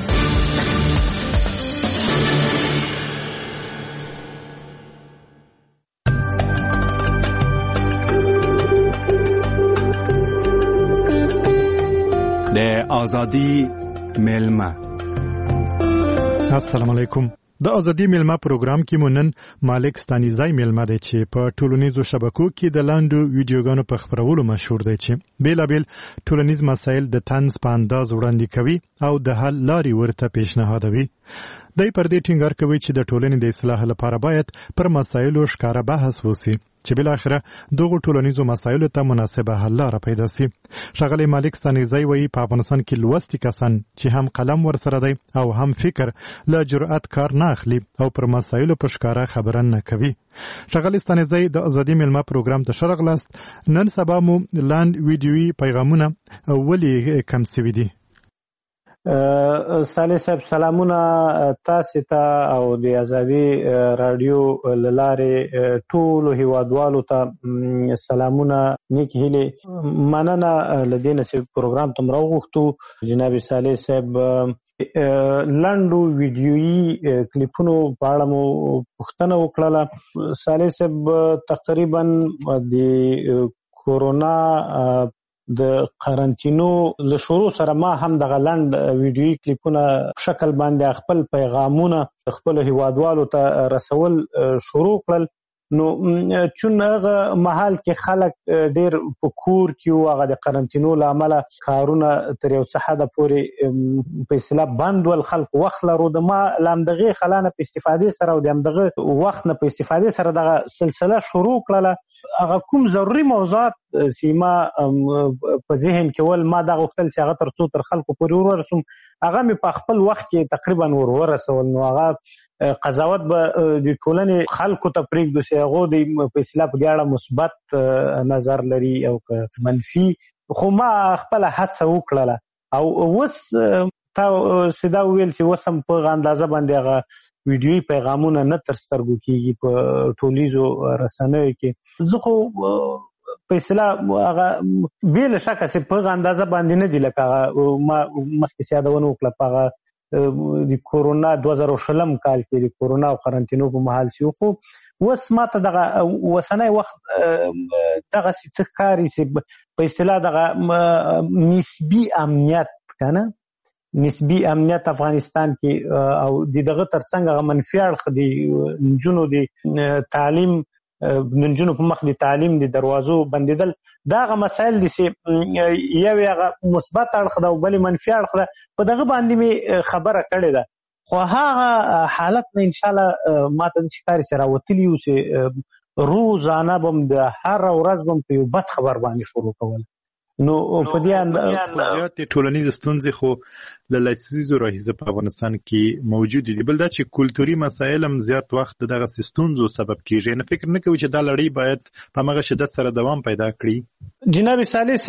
د ازادي میلمه. السلام علیکم. د ازادي میلمه پروګرام کې مونن مالک ستانیزای میلمه دی چې په ټولنیزو شبکو کې د لاندو ویډیوګانو په خبرولو مشهور دی چې بیلابل ټولنیز مسایل د طنز په انداز وړاندې کوي او د حل لارې ورته پیشنهادوي. دای پر دې ټینګار کوي چې د ټولنې د اصلاح لپاره باید پر مسایلو ښکاره بحث وشي چې بل اخره دغه ټولنیزو مسایلو ته مناسبه حل لاره پیدا شي. ښاغلی مالک ستانیزای وایي په افغانستان کې لوستي کسان چې هم قلم ورسره دی او هم فکر له جرأت کار نه اخلي او پر مسایلو په ښکاره خبره نه کوي. ښاغلی ستانیزای د ازادي میلمه پروګرام ته ښه راغلاست. نن سبا مو لاند ویډیویي پیغامونه ولې کم سوي دي؟ صالح صاحب سلامونه تاسو ته او د ازادي رادیو لاره ټول هیوادوالو ته سلامونه نیک هیله مننه لدینه چې پروګرام تم راغوښتو. جناب صالح صاحب لاندو ویډیویي کلیپونو په اړه مو پوښتنه وکړه. صالح صاحب تقریبا د کورونا د قرنټینو له شروع سره ما هم د غلند ویډیویي کلیپونه شکل باندې خپل پیغامونه خپل هیوادوالو ته رسول شروع کړل. نو چون هغه محل کې خلک ډیر په کور کې او هغه د قرنټینو لامل کارونه تر یو څه حد پورې په اصطلاح بند ول. خلک وخت لرو د ما لامدغه خلانه په استفادې سره او دغه وخت نه په استفادې سره دغه سلسله شروع کړله. هغه کوم ضروري موضوعات سیما په ذهن کې ول ما دغه وختل چې هغه تر څو تر خلکو پورې ورسوم هغه مې په خپل وخت کې تقریبا ور ورسول. نو هغه قضاوت به د ټولنې خلکو ته پرېږدو چې هغه د په اصطلاح په دې اړه مثبت نظر لري او منفي. خو ما خپل هڅه وکړله او اوس تا سیدا ویل چې اوس هم په اندازه باندې هغه ویډیویي پیغامونه نه تر سترګو کېږي په ټولیزو رسنیو کې. زه خو په اصطلاح هغه بې له شکه چې په اندازه باندې نه دي لکه ما مخکې یادونه وکړه په هغه د کورونا دوه زره شلم کال کې د کورونا او قرنټینو په مهال شو. خو اوس ماته دغه اوسنی وخت دغه څه ښکاري چې په اصطلاح دغه نسبي امنیت کنه نسبي امنیت افغانستان کې او دغه ترڅنګ هغه منفي اړخ د نجونو د تعلیم نجونو په مخ د تعلیم د دروازو بندیدل دا هغه مسایل دي چې یو هغه مثبت اړخ ده او بل منفي اړخ ده. په دغه باندې می خبره کړې ده. خو هغه حالت نه ان شاء الله ماته د ښکاری سره راوتلی یو چې روزانه بم د هر ورځ بم په یو بد خبر باندې شروع کول. نو په دې اند زیات ټولنیز ستونزې خو له لسیزو راهیسې په افغانستان کې موجود دي، بل دا چې کلتوري مسایل هم زیات وخت دغه ستونزو سبب کیږي. نه فکر نه کوي چې دا لړۍ باید په هغه شدت سره دوام پیدا کړي؟ جناب صالح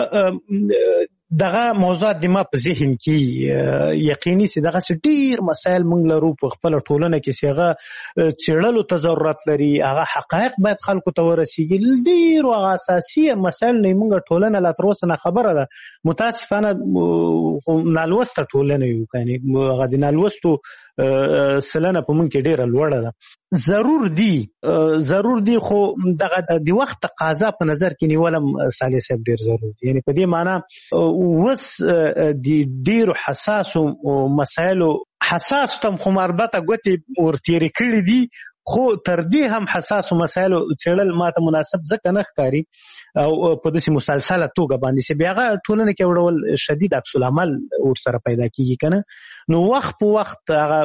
صاحب دغه موضوعات د ما په ذهن کې یقیني سي دغه ډیر مسایل موږ لرو په خپل ټولنه کې چې هغه څېړلو ته ضرورت لري، هغه حقایق باید خلکو ته ورسیږي. ډیر او اساسي مسایل نه موږ ټولنه لا تر اوسه نه خبره ده. متاسفانه نالوسته ټولنه یو، یعنی هغه د نالوستو سلنه په موږ کې ډیره لوړه ده. ضرور دی ضرور دی خو دغه د وخت تقاضا په نظر کې نیولم صالح صاحب ډیر ضرور دی. یعنی په دې معنی وس د ډیرو حساسو مسایلو حساس تم خو مربطه ګوتې ورتېرې کړي دي، خو تر دې هم حساسو مسایلو څېړل ماته مناسب ځکه نه ښکاري او په داسې مسلسله توګه باندې چې بیا هغه ټولنه کې یو ډول شدید عکس العمل ورسره پیدا کېږي که نه. نو وخت په وخت هغه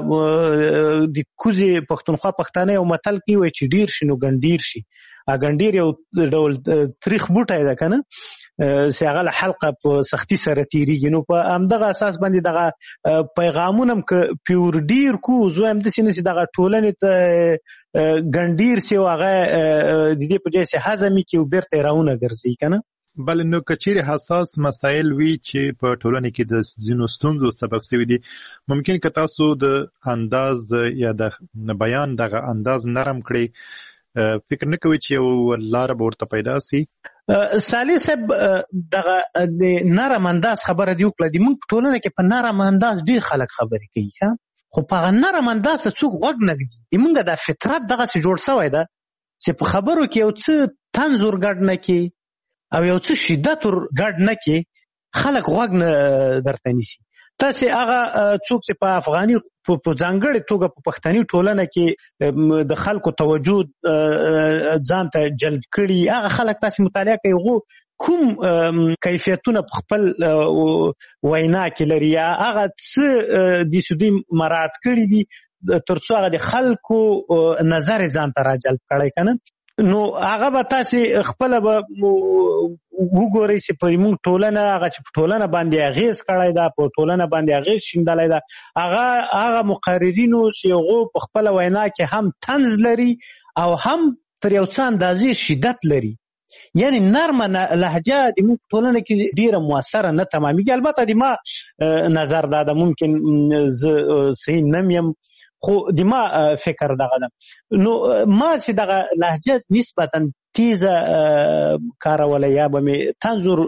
د کوزې پښتونخوا پښتانه یو متل کوي وایي چې ډیر شي نو ګنډیر شي. ګنډیر یو ډول تریخ بوټی ده که نه چې هغه له حلقه په سختي سره تېرېږي. نو په همدغه اساس باندې دغه پیغامونه هم که پیور ډیر کو زه هم داسې نه چې دغه ټولنې ته ګنډیر سي او هغه د دې په ځای چې هضمي کړي او بیرته یې راونه ګرځي که نه. بل نو که چیرې حساس مسایل وي چې په ټولنه کې د ځینو ستونزو سبب شوي دي، ممکن که تاسو د انداز یا د بیان دغه انداز نرم کړئ، فکر نه کوي چې یو لاره به ورته پیدا سي؟ صالح صاحب دغه د نرم انداز خبره دی وکړه. د موږ په ټولنه کې په نرم انداز ډیر خلک خبرې کوي، خو په هغه نرم انداز ته څوک غوږ نه ږدي. موږ د فطرت دغسې جوړ شوی ده چې په خبرو کې یو څه طنز ور ګډ نه کړي او یو څه شدت ور ګډ نه کړي، خلک غوږ نه درته نیسي. تاسې هغه څوک چې په افغاني په ځانګړې توګه په پښتني ټولنه کې د خلکو توجه ځان ته جلب کړي، هغه خلک تاسې مطالعه کوي هغو کوم کیفیتونه په خپل وینا کې لري یا هغه څه د سودي مراعات کړي دي تر څو هغه د خلکو نظر ځان ته راجلب کړی که نه. نو هغه به تاسې خپله به وګورئ چې په موږ ټولنه هغه چې په ټولنه باندې اغېز کړی ده، په ټولنه باندې اغېز شیندلی ده، هغه هغه مقررینو چې هغو په خپله وینا کې هم طنز لري او هم تر یو څه اندازې شدت لري. یعنی نرمه لهجه د موږ په ټولنه کې ډیره موثره نه تمامیږي. البته د ما نظر دا ده، ممکن زه صحیح نه یم خو د ما فکر دغه ده. نو ما چې دغه لهجه نسبتا تیزه کاروله یا به مې طنز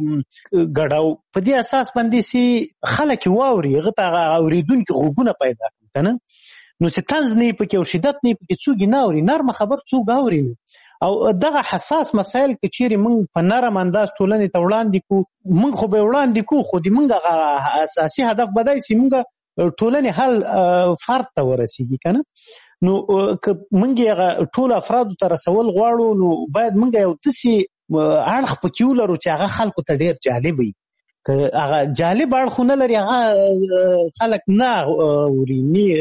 ګډاو، په دې اساس باندې چې خلک واوري، هغه ته هغه اورېدونکي غوږونه پیدا کړي که نه. نو چې طنز نه یې پکې او شدت نه یې پکې څوک یې نه اوري، نرمه خبر څوک اوري. او دغه حساس مسایل که چیرې موږ په نرم انداز ټولنې ته وړاندې کړو، موږ خو به یې وړاندې کړو، خو د موږ هغه اساسي هدف به دی چې موږ ټولنې حل فرد ته ورسیږي که نه. نو که موږ هغه ټولو افرادو ته رسول غواړو نو باید موږ یو داسې اړخ پکې ولرو چې هغه خلکو ته ډېر جالب وي. که هغه جالب اړخ نه لري هغه خلک نه اوري،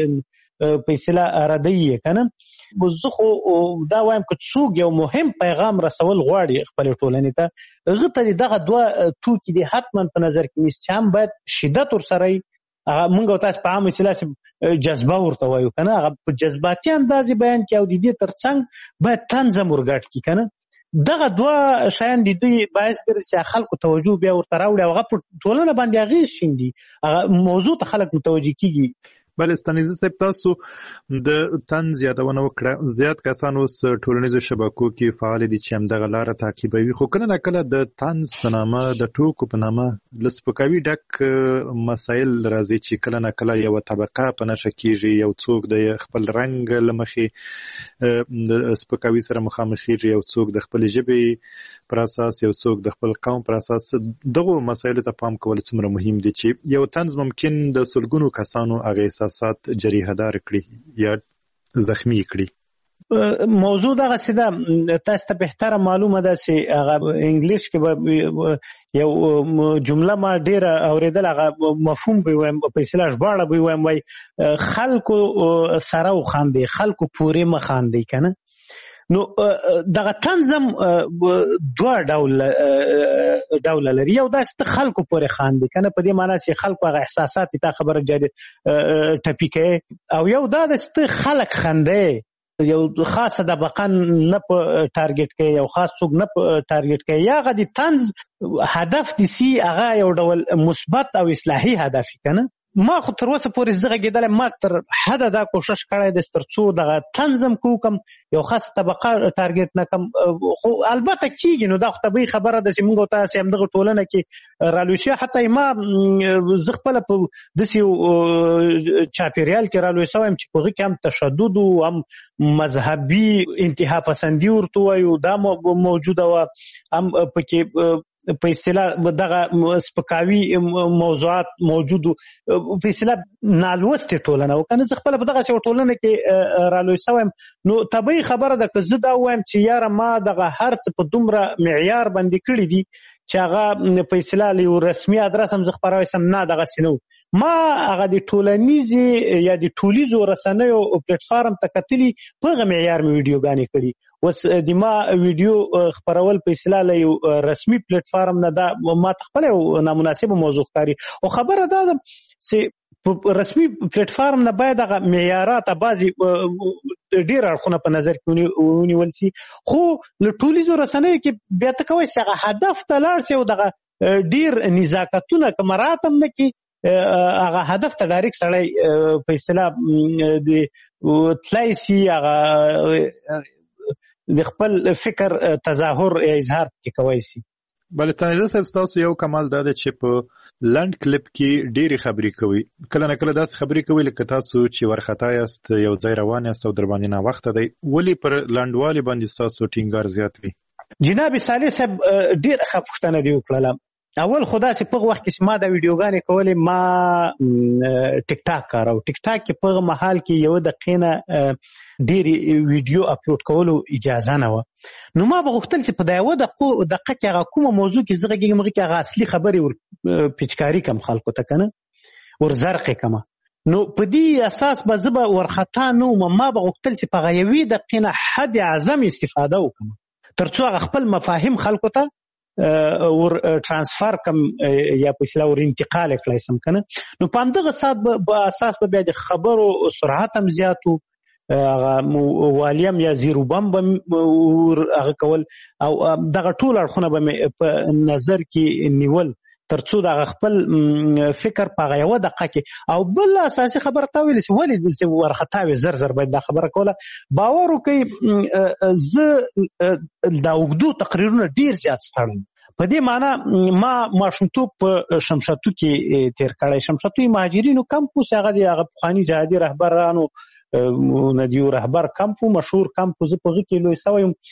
نه په اصطلاح ردوي یې که نه. زه خو دا وایم که څوک یو مهم پیغام رسول غواړي خپلې ټولنې ته، هغه ته دغه دوه توکي دي حتما په نظر کې نیسي چې هم باید شدت ورسره وي، هغه موږ او تاسو په عامه اصطلاح چې جذبه ورته وایو که نه، هغه په جذباتي اندازې بیان کړي او د دې تر څنګ باید طنز هم ورګډ کړي که نه. دغه دوه شیان د دوی باعث ګرځي چې خلکو توجه بیا ورته راوړي او هغه په ټولنه باندې اغېز شیندي، هغه موضوع ته خلک متوجه کېږي. بله ستانیزه صاحب، تاسو د طنز یادونه وکړه. زیات کسان اوس ټولنیزو شبکو کې فعال دي چې همدغه لاره تعقیبوي، خو کله نه کله د طنز په نامه، د ټوکو په نامه له سپکاوي ډک مسایل راځي چې کله نه کله یوه طبقه په نښه کېږي، یو څوک د خپل رنګ له مخې د سپکاوي سره مخامخېږي، یو څوک د خپلې ژبې پر اساس، یو څوک د خپل قوم پر اساس. دغو مسایلو ته پام کول څومره مهم دي چې یو طنز ممکن د سلګونو کسانو هغه احساسات جریحه دار کړي یا زخمی کړي؟ موضوع دغه سیده تاسو ته بهتره معلومه ده چې هغه انګلیش کې به یو جمله ما ډیره اوریدل، هغه مفهوم به وایم په اصطلاح ژباړه به وایم وای خلکو سره وخاندي، خلکو پورې مخاندي کنه. نو دغه تنظیم دوه ډول ډول لري، یو داسې ته خلکو پورې خاندي کنه، په دې معنی چې خلکو هغه احساسات ته خبره جاري ټپي کوي، او یو دا داسې ته خلک خندي، یو خاصه طبقه نه په ټارګټ کوي، یو خاص څوک نه په ټارګټ کوي، یا هغه د طنز هدف دي سي هغه یو ډول مثبت او اصلاحي هدف کنه. ما خو تر اوسه پورې زه غږېدلی، ما تر حده دا کوشش کړی دی تر څو دغه تنظم کو کم یو خاصه طبقه ټارګټ نه کم، خو البته کېږي نو دا خو طبیعي خبره ده چې موږ تاسې همدغه ټولنه کې رالوي شوي. حتی ما زه خپله په داسې یو چاپېریال کې رالوی شوی یم چې په هغې کې هم تشدد و، هم مذهبي انتها پسندي ورته وایو دا موجوده وه، هم پکې په اصطلاح دغه سپکاوي موضوعات موجود و، په اصطلاح نالوستې ټولنه و کنه. زه خپله په دغسې یو ټولنه کې رالوی شوی یم، نو طبیعي خبره ده که زه دا ووایم چې یاره ما دغه هر څه په دومره معیار باندې کړي دي چې هغه په اصطلاح له یو رسمي ادرس هم زه خپروی سم، نه دغسې نه و. ما هغه د ټولنیزې یا د ټولیزو رسنیو پلیټفارم ته کتلي، په هغه معیار مې ویډیوګانې کړي. اوس د ما ویډیو خپرول په اصطلاح له یو رسمي پلیټفارم نه دا ما ته خپله یو نامناسبه موضوع ښکاري، او خبره دا ده چې په رسمي پلیټفارم نه باید هغه معیارات بعضې ډېر اړخونه په نظر کې ونیول سي، خو له ټولیزو رسنیو کې بیا ته کوی چې هغه هدف ته لاړ سي او دغه ډېر نزاکتونه که مراعات هم نه کړي، هغه هدف ته ډایرکټ سړی په اصطلاح د تللی سي، هغه د خپل فکر تظاهر یا اظهار کې کوی سي. بلستانیزه صاحب ستاسو یو کمال دا ده چې په لنډ کلیپ کې ډېرې خبرې کوي، کله نه کله داسې خبرې کوي لکه تاسو چې ورخطا یاست، یو ځای روان یاست او در باندې ناوخته دی، ولې پر لنډوالي باندې ستاسو ټینګار زیات وي؟ جناب صالح صاحب ډېره ښه پوښتنه دې وکړله. اول خو داسې په هغه وخت کې چې ما دا ویډیوګانې کولې، ما ټیک ټاک کارو، ټیک ټاک کې په هغه مهال کې یوه دقیقې نه ډېرې ویډیو اپلوډ کولو اجازه نه وه. نو ما به غوښتل چې په دا یوه دقیقه کې هغه کومه موضوع کې زه غږېږم هغې کې هغه اصلي خبرې ور پیچکاري کړم خلکو ته که نه، ور زرقې کړمه. نو په دې اساس به زه به ورخطا نه وم، ما به غوښتل چې په هغه یوې دقیقې نه حد اعظم استفاده وکړم تر څو هغه خپل مفاهیم خلکو ته ور ترانسفر کم یا په اصطلاح ور انتقال کړی سم کنه. نو په همدغه سات په اساس به بیا د خبرو سرعت هم زیات و، هغه والیم یا زیرو بم به هغه کول، او دغه ټول اړخونه به مې په نظر کې نیول تر څو دغه خپل فکر په هغه یوه دقیقه کې. او بل اساسي خبره تا ویلې چې ولې داسې ورخطا وې زر زر باید دا خبره کوله. باور وکړئ زه دا اوږدو تقریرونه ډېر زیات ستړم، په دې معنی ما ماشومتوب په شمشتو کې تیر کړی. شمشتو مهاجرینو کمپوس هغه د هغه پخواني جهادي رهبرانو نه د یو رهبر کمپ و، مشهور کمپ و، زه په هغې کې لوی سوی یم.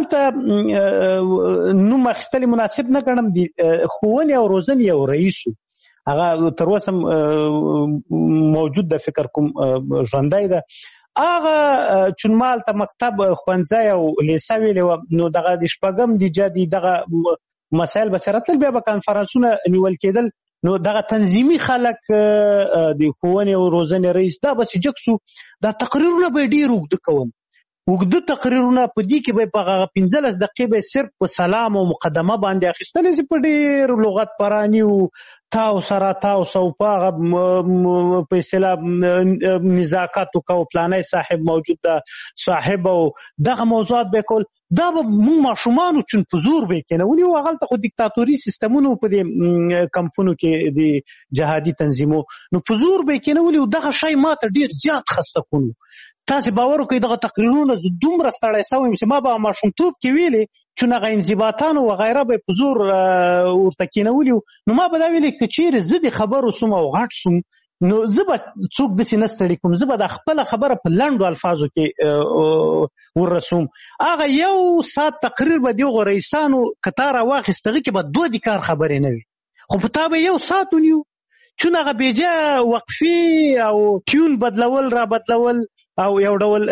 هلته نوم اخیستل مناسب نه ګڼم، د ښوونې او روزنې یو رئیس و، هغه تر اوسه موجود ده، فکر کوم ژوندی ده. هغه چون ما هلته مکتب ښوونځی او لیسه ویلې وه، نو دغه د شپږم د جدي دغه مسایل به سره تل بیا به کنفرانسونه نیول کېدل، نو دغه تنظیمي خلک د ښوونې او روزنې رئیس دا به چې جګ سو، دا تقریرونه به یې ډېر اوږده کوم، اوږده تقریرونه، په دې کې به یې په هغه پنځلس دقیقې به یې صرف په سلام او مقدمه باندې اخیستلې چې په ډېر لغت پراني و، تاو سره تاو سو، په هغه په اصطلاح نزاکت وکړو، پلانی صاحب موجود ده، صاحب، او دغه موضوعات به یې کول. دا به موږ ماشومانو چون په زور به یې کېنولي وو. هغلته خو دیکتاتوري سیستمونو په دې کمپونو کې د جهادي تنظیمو، نو په زور به یې کېنولي وو. دغه شی ما ته ډېر زیات خسته کون و. تاسې باور وکړئ دغه تقریرونه زه دومره ستړی سوی یم چې ما به ماشومتوب کې ویلې، چون هغه انضباطانو وغیره به یې په زور ورته کېنولي وو. نو ما به دا ویلې که چیرې زه د خبرو سوم او غټ سوم، نو زه به څوک داسې نه ستړي کوم، زه به دا خپله خبره په لنډو الفاظو کې ورسوم. هغه یو ساعت تقریر به د هغو رئیسانو که تا راواخیست هغې کې به دوه دیکار خبرې نه وي، خو په تا به یو ساعت ونیو، چون هغه بیجا وقفې او ټیون بدلول را بدلول او یو ډول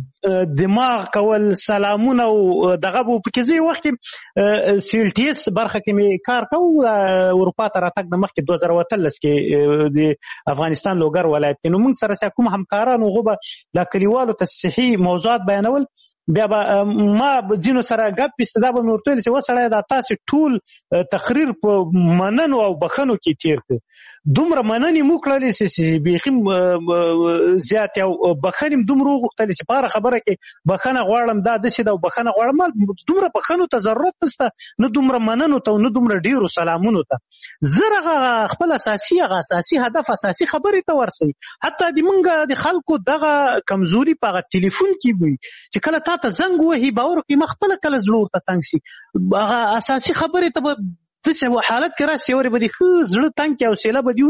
دماغ کول سلامونه او دغه په کې زی وخت سی ال ټي اس برخه کې می کار کوم اروپا ته راتګ د مخکې دوه زره اتلس کې د افغانستان لوګر ولایت کې نو موږ سره کوم همکاران غوبه د کلیوالو ته صحیح موضوعات بیانول بیا به ما ځینو سره ګپ استدا به مې ورته ویل چې وسړی دا تاسې ټول تقریر په مننو او بخښنو کې تیر کړ دومره مننې مو کړلې چې بیخي زیات او بخښنې دومره وغوښتلې چې په هره خبره کې بخښنه غواړم دا داسې ده او بخښنه غواړم دومره بخښنو ته ضرورت نشته نه دومره مننو ته نه دومره ډیرو سلامونو ته زه هغه خپل اساسي هغه اساسي هدف اساسي خبرې ته ورسوي حتی د موږ د خلکو دغه کمزوري په هغه ټلیفون کې وي چې کله ته زنګ وهي باور کې مخبل کله زلور ته تنګ شي هغه اساسي خبرې ته داسې حالت کې راشي اورې به دې ښه زړه تنګ کړي او سیله به دې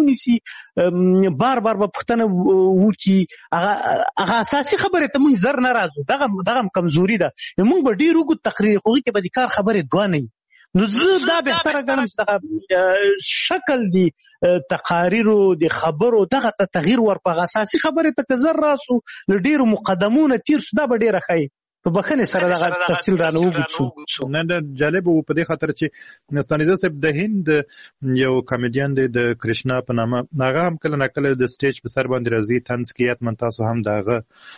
ونیسي بار بار به پوښتنه وکړي هغه هغه اساسي خبرې ته موږ زر نه راځو دغه دغه کمزوري ده موږ به ډېر اوږد تقریر خو هغې کې به د کار خبرې دوه نه وي نو زه دا بهتره ګڼم چې شکل دی تقاریرو د خبرو دغه ته تغییر ورکړو هغه اساسي خبرې ته که زر راسو له ډېرو مقدمونه تیر شو دا به ډېره ښه په بخښنې سره دغه تفصیل رانه وګورو. نه نه جالب و په دې خاطر چې ستانیزه صاحب د هند یو کامیډین دی د کرشنا په نامه هغه هم کله نه کله د سټیج په سر باندې راځي طنز کوي حتما تاسو هم دغه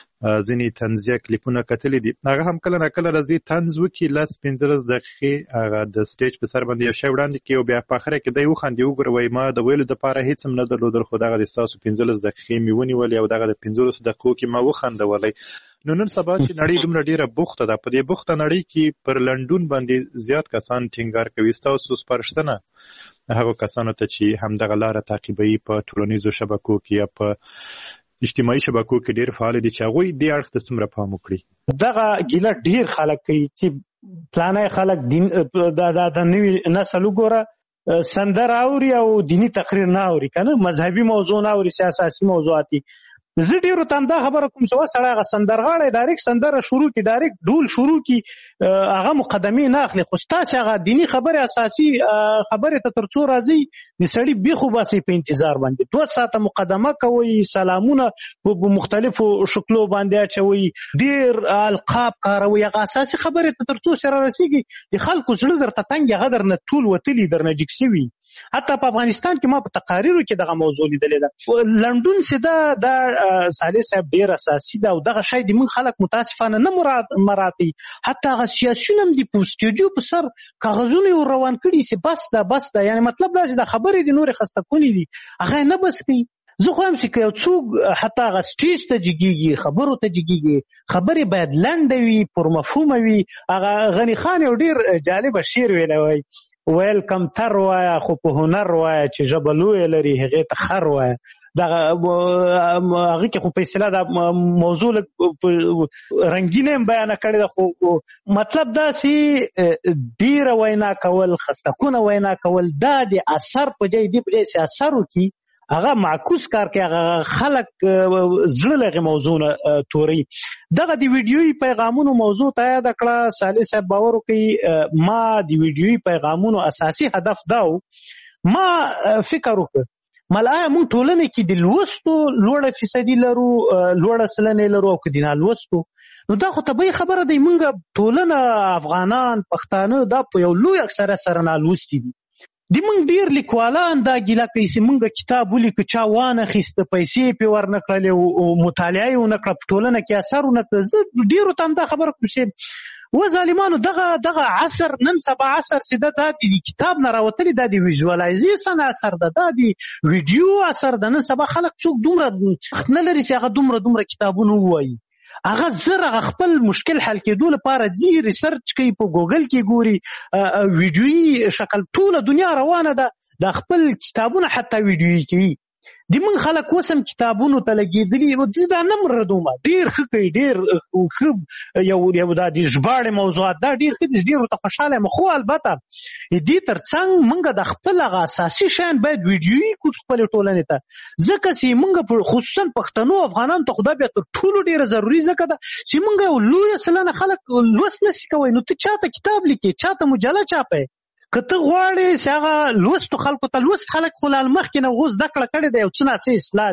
ځینې طنزیه کلیپونه کتلي دي هغه هم کله نه کله راځي طنز وکړي لس پنځلس دقیقې هغه د سټیج په سر باندې یو شی وړاندې کوي او بیا په اخره کې دی وخاندي وګوره وایي ما د ویلو دپاره هېڅ هم نه درلودل خو دغه د ستاسو پنځلس دقیقې مې ونیولې او دغه د پنځلسو دقیقو کې ما وخندولی نو نن سبا چې نړۍ دومره ډیره بوخته ده په دې بوخته نړۍ کې پر لنډون باندې زیات کسان ټینګار کوي ستاسو سپارښتنه هغو کسانو ته چې همدغه لاره تعقیبوي په ټولنیزو شبکو کې یا په اجتماعي شبکو کې ډیر فعال دي چې هغوی دې اړخ ته څومره پام وکړي دغه ګیله ډیر خلک کوي چې پلانای خلک دین د نوي نسل وګوره سندره اوري او دینی تقریر نه اوري کنه مذهبي موضوع نه اوري سیاسي موضوعاتي زه ډیرو ته همدا خبره کوم چې وسړی هغه سندرغاړی ډایرکټ سندره شروع کړي ډایرکټ ډول شروع کړي هغه مقدمې نه اخلي خو ستاسې هغه دیني خبرې اساسي خبرې ته تر څو راځي د سړي بیخو باسي په انتظار باندې دوه ساعته مقدمه کوي سلامونه په مختلفو شکلو باندې اچوي ډیر القاب کاروي هغه اساسي خبرې ته تر څو سره رسیږي د خلکو زړه درته تنګ هغه درنه ټول وتلي درنه جګ شوي حتی په افغانستان کې ما په تقاریرو کې دغه موضوع لیدلې ده لندن سیده د صالح صاحب ډیر اساسي ده او دغه شی د موږ خلک متاسفانه نه مراد مراتي حتی هغه سیاسیون هم د پوسټیجو په سر کاغذونه یې روان کړي چې بس ده بس ده یعنی مطلب دا چې د خبرې د نورې خسته کونې دي هغه نه بس کوي زه خو هم چې یو څوک حتی هغه سټیج ته جګېږي خبرو ته جګېږي خبرې باید لنډه وي پرمفهومه وي هغه غني خان یو ډیر جالبه شعر ویلی وایي ویل کم تر وایه خو په هنر وایه چې ژبه لویه لري هغې ته خر وایه دغه هغې کې خو په اصطلاح دا موضوع رنګینه هم بیانه کړې ده خو مطلب داسې ډیره وینا کول خستکونه وینا کول دا د اثر په ځای دی په ځای چې اثر وکړي هغه معکوس کار کوي هغه خلک زړه له هغې موضوع نه توري دغه د ویډیوي پیغامونو موضوع ته یاده کړه صالح صاحب باور وکړي ما د ویډیوي پیغامونو اساسي هدف دا و ما فکر وکړ مل آیا موږ ټولنې کې د لوستو لوړه فیصدي لرو لوړه سلنې لرو او که د نالوستو نو دا خو طبیعي خبره دی موږ ټولنه افغانان پښتانه دا په یو لوی اکثریت سره نالوستي دي د موږ ډېر لیکوالان دا ګیله کوي چې موږ کتاب ولیکو چا وانخیسته پیسې یې پرې ورنه کړلې او مطالعه یې ونه کړه په ټولنه کې اثر ونه کړه زه ډېرو ته همدا خبره کوم چې و ظالمانو دغه دغه عصر نن سبا عصر چې ده دا د کتاب نه راوتلي دا د ویژوالایزیشن اثر ده دا د ویډیو اثر ده نن سبا خلک څوک دومره وخت نه لري چې هغه دومره دومره کتابونه ووایي هغه زر هغه خپل مشکل حل کېدو لپاره ځي ریسرچ کوي په ګوګل کې ګوري ویډیویي شکل ټوله دنیا روانه ده د خپل کتابونه حتی ویډیویي کوي د موږ خلک اوس هم کتابونو ته لګېدلي دا نه مردومه ډېر ښه کوي ډېر ښه یو یو دا د ژباړې موضوعات دا ډېر ښه دي ډېرو ته خوشحاله یم خو البته دې تر څنګ موږ د خپل هغه اساسي شیان باید ویډیویي کړو خپلې ټولنې ته ځکه چې موږ خصوصا پښتنو افغانانو ته خو دا بیا تر ټولو ډېره ضروري ځکه ده چې موږ یو لویه سلنه خلک لوست نشي کوی نو ته چا ته کتاب لیکې چا ته مجله چاپی که ته غواړې چې هغه لوستو خلکو ته لوست خلک خو له مخکې نه اوس زده کړه کړې ده یو څه ناڅه اصلاح دي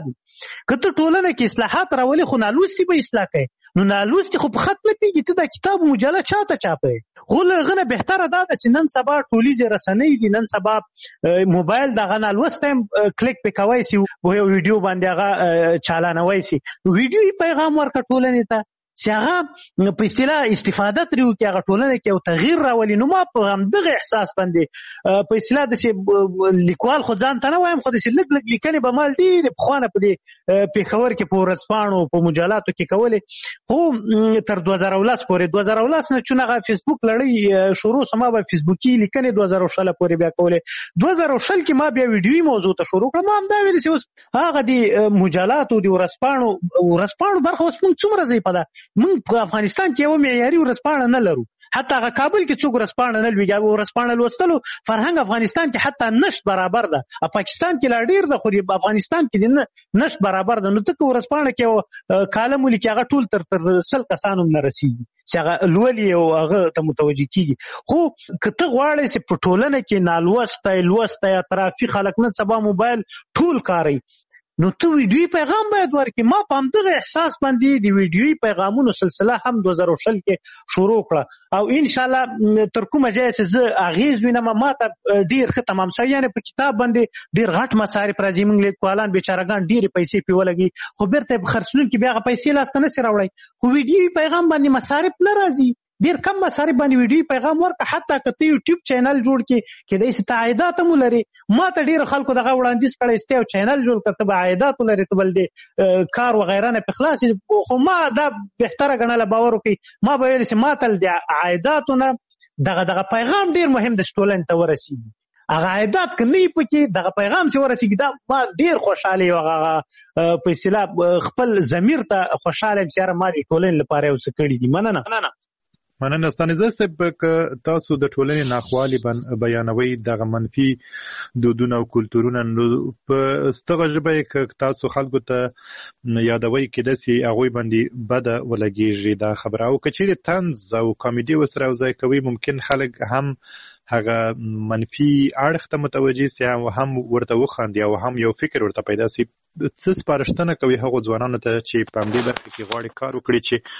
که ته ټولنه کې اصلاحات راولي خو نالوستي به اصلاح کوي، نو نالوستي خو په خط نه پیږي. ته دا کتاب مجله چاته چاپوي؟ خو له هغه نه بهتره دا ده چې نن سبا ټولیزې رسنۍ دي، نن سبا موبایل دغه نالوستی هم کلیک پې کوی سي، یو ویډیو باندې هغه چالانوی سي، نو ویډیو پیغام ورکړه ټولنې ته چې هغه په اصطلاح استفاده ترې وکړي، هغه ټولنه کې یو تغییر راولي. نو ما په همدغه احساس باندې په اصطلاح داسې لیکوال خو ځان ته نه وایم، خو داسې لږ لږ لیکنې به ما ډېرې پخوانه په دې پېښور کې په ورځپاڼو په مجلاتو کې کولې، خو تر دوه زره ولس پورې دوه زره ولس نه چون هغه فیسبوک لړۍ شروع سو، ما به فیسبوکي لیکنې دوه زره شل پورې بیا کولې. دوه زره شل کې ما بیا ویډیوي موضوع ته شروع کړم. ما همدا ویلې چې اوس هغه د مجلاتو د ورځپاڼو ورځپاڼو برخه اوس موږ څومره ضعیفه ده. موږ په افغانستان کې یو معیاري ورځپاڼه نه لرو، حتی هغه کابل کې څوک ورځپاڼه نه لوي. ورځپاڼه لوستلو فرهنګ افغانستان کې حتی نشت برابر ده، پاکستان کې لا ډېر ده، خو افغانستان کې نشت برابر ده. نو ته که ورځپاڼه کې کالم ولیکي هغه ټول تر تر سل کسانو هم نه رسېږي چې هغه لولي او هغه ته متوجه کېږي. خو که ته غواړې چې په ټولنه کې نالوستی لوستی اطرافي خلک نن سبا موبایل ټول کاروي، نو ته ویډیوي پیغام باید ورکړي. ما په همدغه احساس باندې د ویډیوي پیغامونو سلسله هم دوه زره شل کې شروع کړه، او انشاءالله تر کومه ځایه چې زه اغېز وینم ما ته ډېر ښه تمام شوی. یعنې په کتاب باندې ډېر غټ مصارف راځي، موږ لیکوالان بیچارهګان ډېرې پیسې پرې ولګي، خو بېرته یې خرڅوونکي بیا هغه پیسې لاسته نه سي راوړی. خو ویډیوي پیغام باندې مصارف نه راځي، ډېر کم مصارف باندې ویډیو پیغام ورکړه. حتی که ته یوټیوب چینل جوړ کړې کیدای شي ته عایدات هم ولرې. ما ته ډېرو خلکو دغه وړاندیز کړی چې ته یو چینل جوړ کړه، ته به عایدات ولرې، ته بل د کار وغیره نه پې خلاص یې. خو ما دا بهتره ګڼله، باور وکړئ ما به ویل چې ما ته د عایداتو نه دغه دغه پیغام ډېر مهم دی چې ټولنې ته ورسېږي. هغه عایدات که نه وي پکې دغه پیغام چې ورسېږي، دا ما ډېر خوشحاله یم. هغه په اصطلاح خپل ضمیر ته خوشحاله یم چې یاره ما د ټولنې لپاره یو څه کړي دي. مننه. مننه ستانیزه صاحب، که تاسو د ټولنې ناخوالې بیانوي، دغه منفي دودونه او کلتورونه، نو په ستغه ژبه که تاسو خلکو ته یادوي کېدای سي هغوی باندې بده ولګېږي دا خبره، او که چیرې طنز او کامیډي ورسره یوځای کوي، ممکن خلک هم هغه منفي اړخ ته متوجه سي او هم ورته وخاندي او هم یو فکر ورته پیدا سي. څه سپارښتنه کوي هغو ځوانانو ته چې په همدې برخه کې غواړي کار وکړي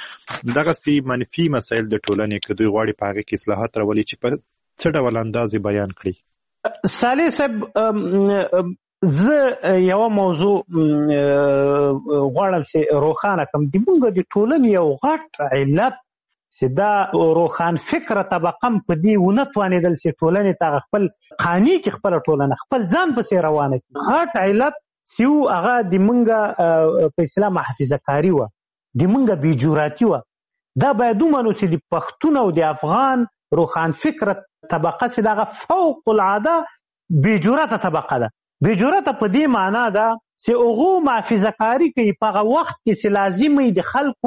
چې دغسې منفي مسایل د ټولنې که دوی غواړي په هغې کې اصلاحات راولي چې په څه ډول انداز یې بیان کړي؟ صالح صاحب، زه یوه موضوع غواړم چې روښانه کړم. د موږ د ټولنې یو غټ علت چې دا روښان فکره طبقه هم په دې ونه توانېدل چې ټولنې ته خپل قانع کړي، خپله ټولنه خپل ځان پسې روانه کړي. غټ علت چې و هغه د موږ په اصطلاح محافظه کاري وه، د موږ بېجراتي وه. دا باید ومنو چې د پښتون او د افغان روښان فکره طبقه چې د هغه فوق العاده بېجرته طبقه ده. بېجرته په دې معنا ده چې هغو محافظه کاري کوي په هغه وخت کې چې لازم وي د خلکو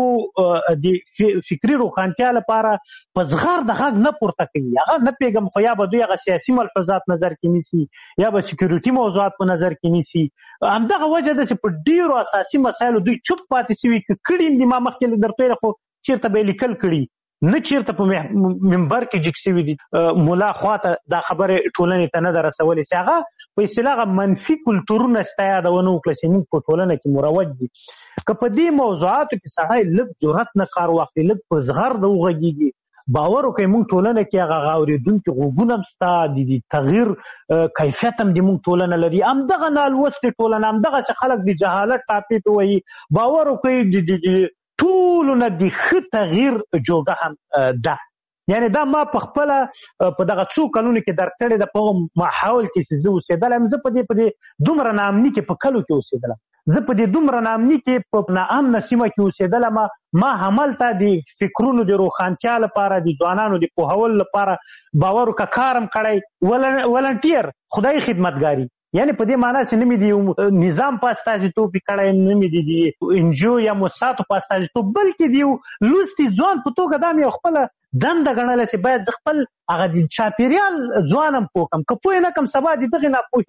د فکري روښانتیا لپاره په زغر د غږ نه پورته کوي. هغه نه پوهېږم خو یا به دوی هغه سیاسي ملحوظات نظر کې نیسي یا به سکیورټي موضوعات په نظر کې نیسي. همدغه وجه ده چې په ډېرو اساسي مسایلو دوی چوپ پاتې سوي. که کړي دي ما مخکې درته ویل، خو چېرته به یې لیکل کړي، نه چېرته په منبر کې جګ سوي دي. ملا خواته دا خبرې ټولنې ته نه ده رسولې چې هغه په اصطلاح منفي کلتورونه ستا یادونه وکړه چې موږ په ټولنه کې مروج دي. که په دې موضوعاتو کې سړی لږ جرأت نه کار واخلي، لږ په زغر د وغږېږي، باور وکړئ موږ ټولنه کې هغه اورېدونکي غوږونه هم سته، د تغییر کیفیت هم د موږ ټولنه لري. همدغه نالوستې ټولنه، همدغسې خلک د جهالت ټاپې ته وایي، باور وکړئ د ټولو نه د ښه تغییر جوګه هم ده. یعنی دا ما په خپله په دغه څو کلونو کې درک کړې ده. په هغه ماحول کې چې زه اوسېدلی یم، زه په دې په دې دومره ناامني کې په کلو کې اوسېدلم، زه په دې دومره ناامني کې په ناامنه سیمه کې اوسېدلم. ما هملته د فکرونو د روښانتیا لپاره، د ځوانانو د پوهولو لپاره باور وکړه کار هم کړی، ولنټیر خدای خدمتګاري. یعنی په دې معنا چې نه مې د نظام په استازیتوب یې کړی، نه مې د انجیو یا موسساتو په استازیتوب، بلکې د یو لوستي ځوان په توګه دا مې یو خپله دنده ګڼله چې باید زه خپل هغه د چاپېریال ځوان هم پوه کړم. که پوه یې نه کړم، سبا د دغې ناپوهي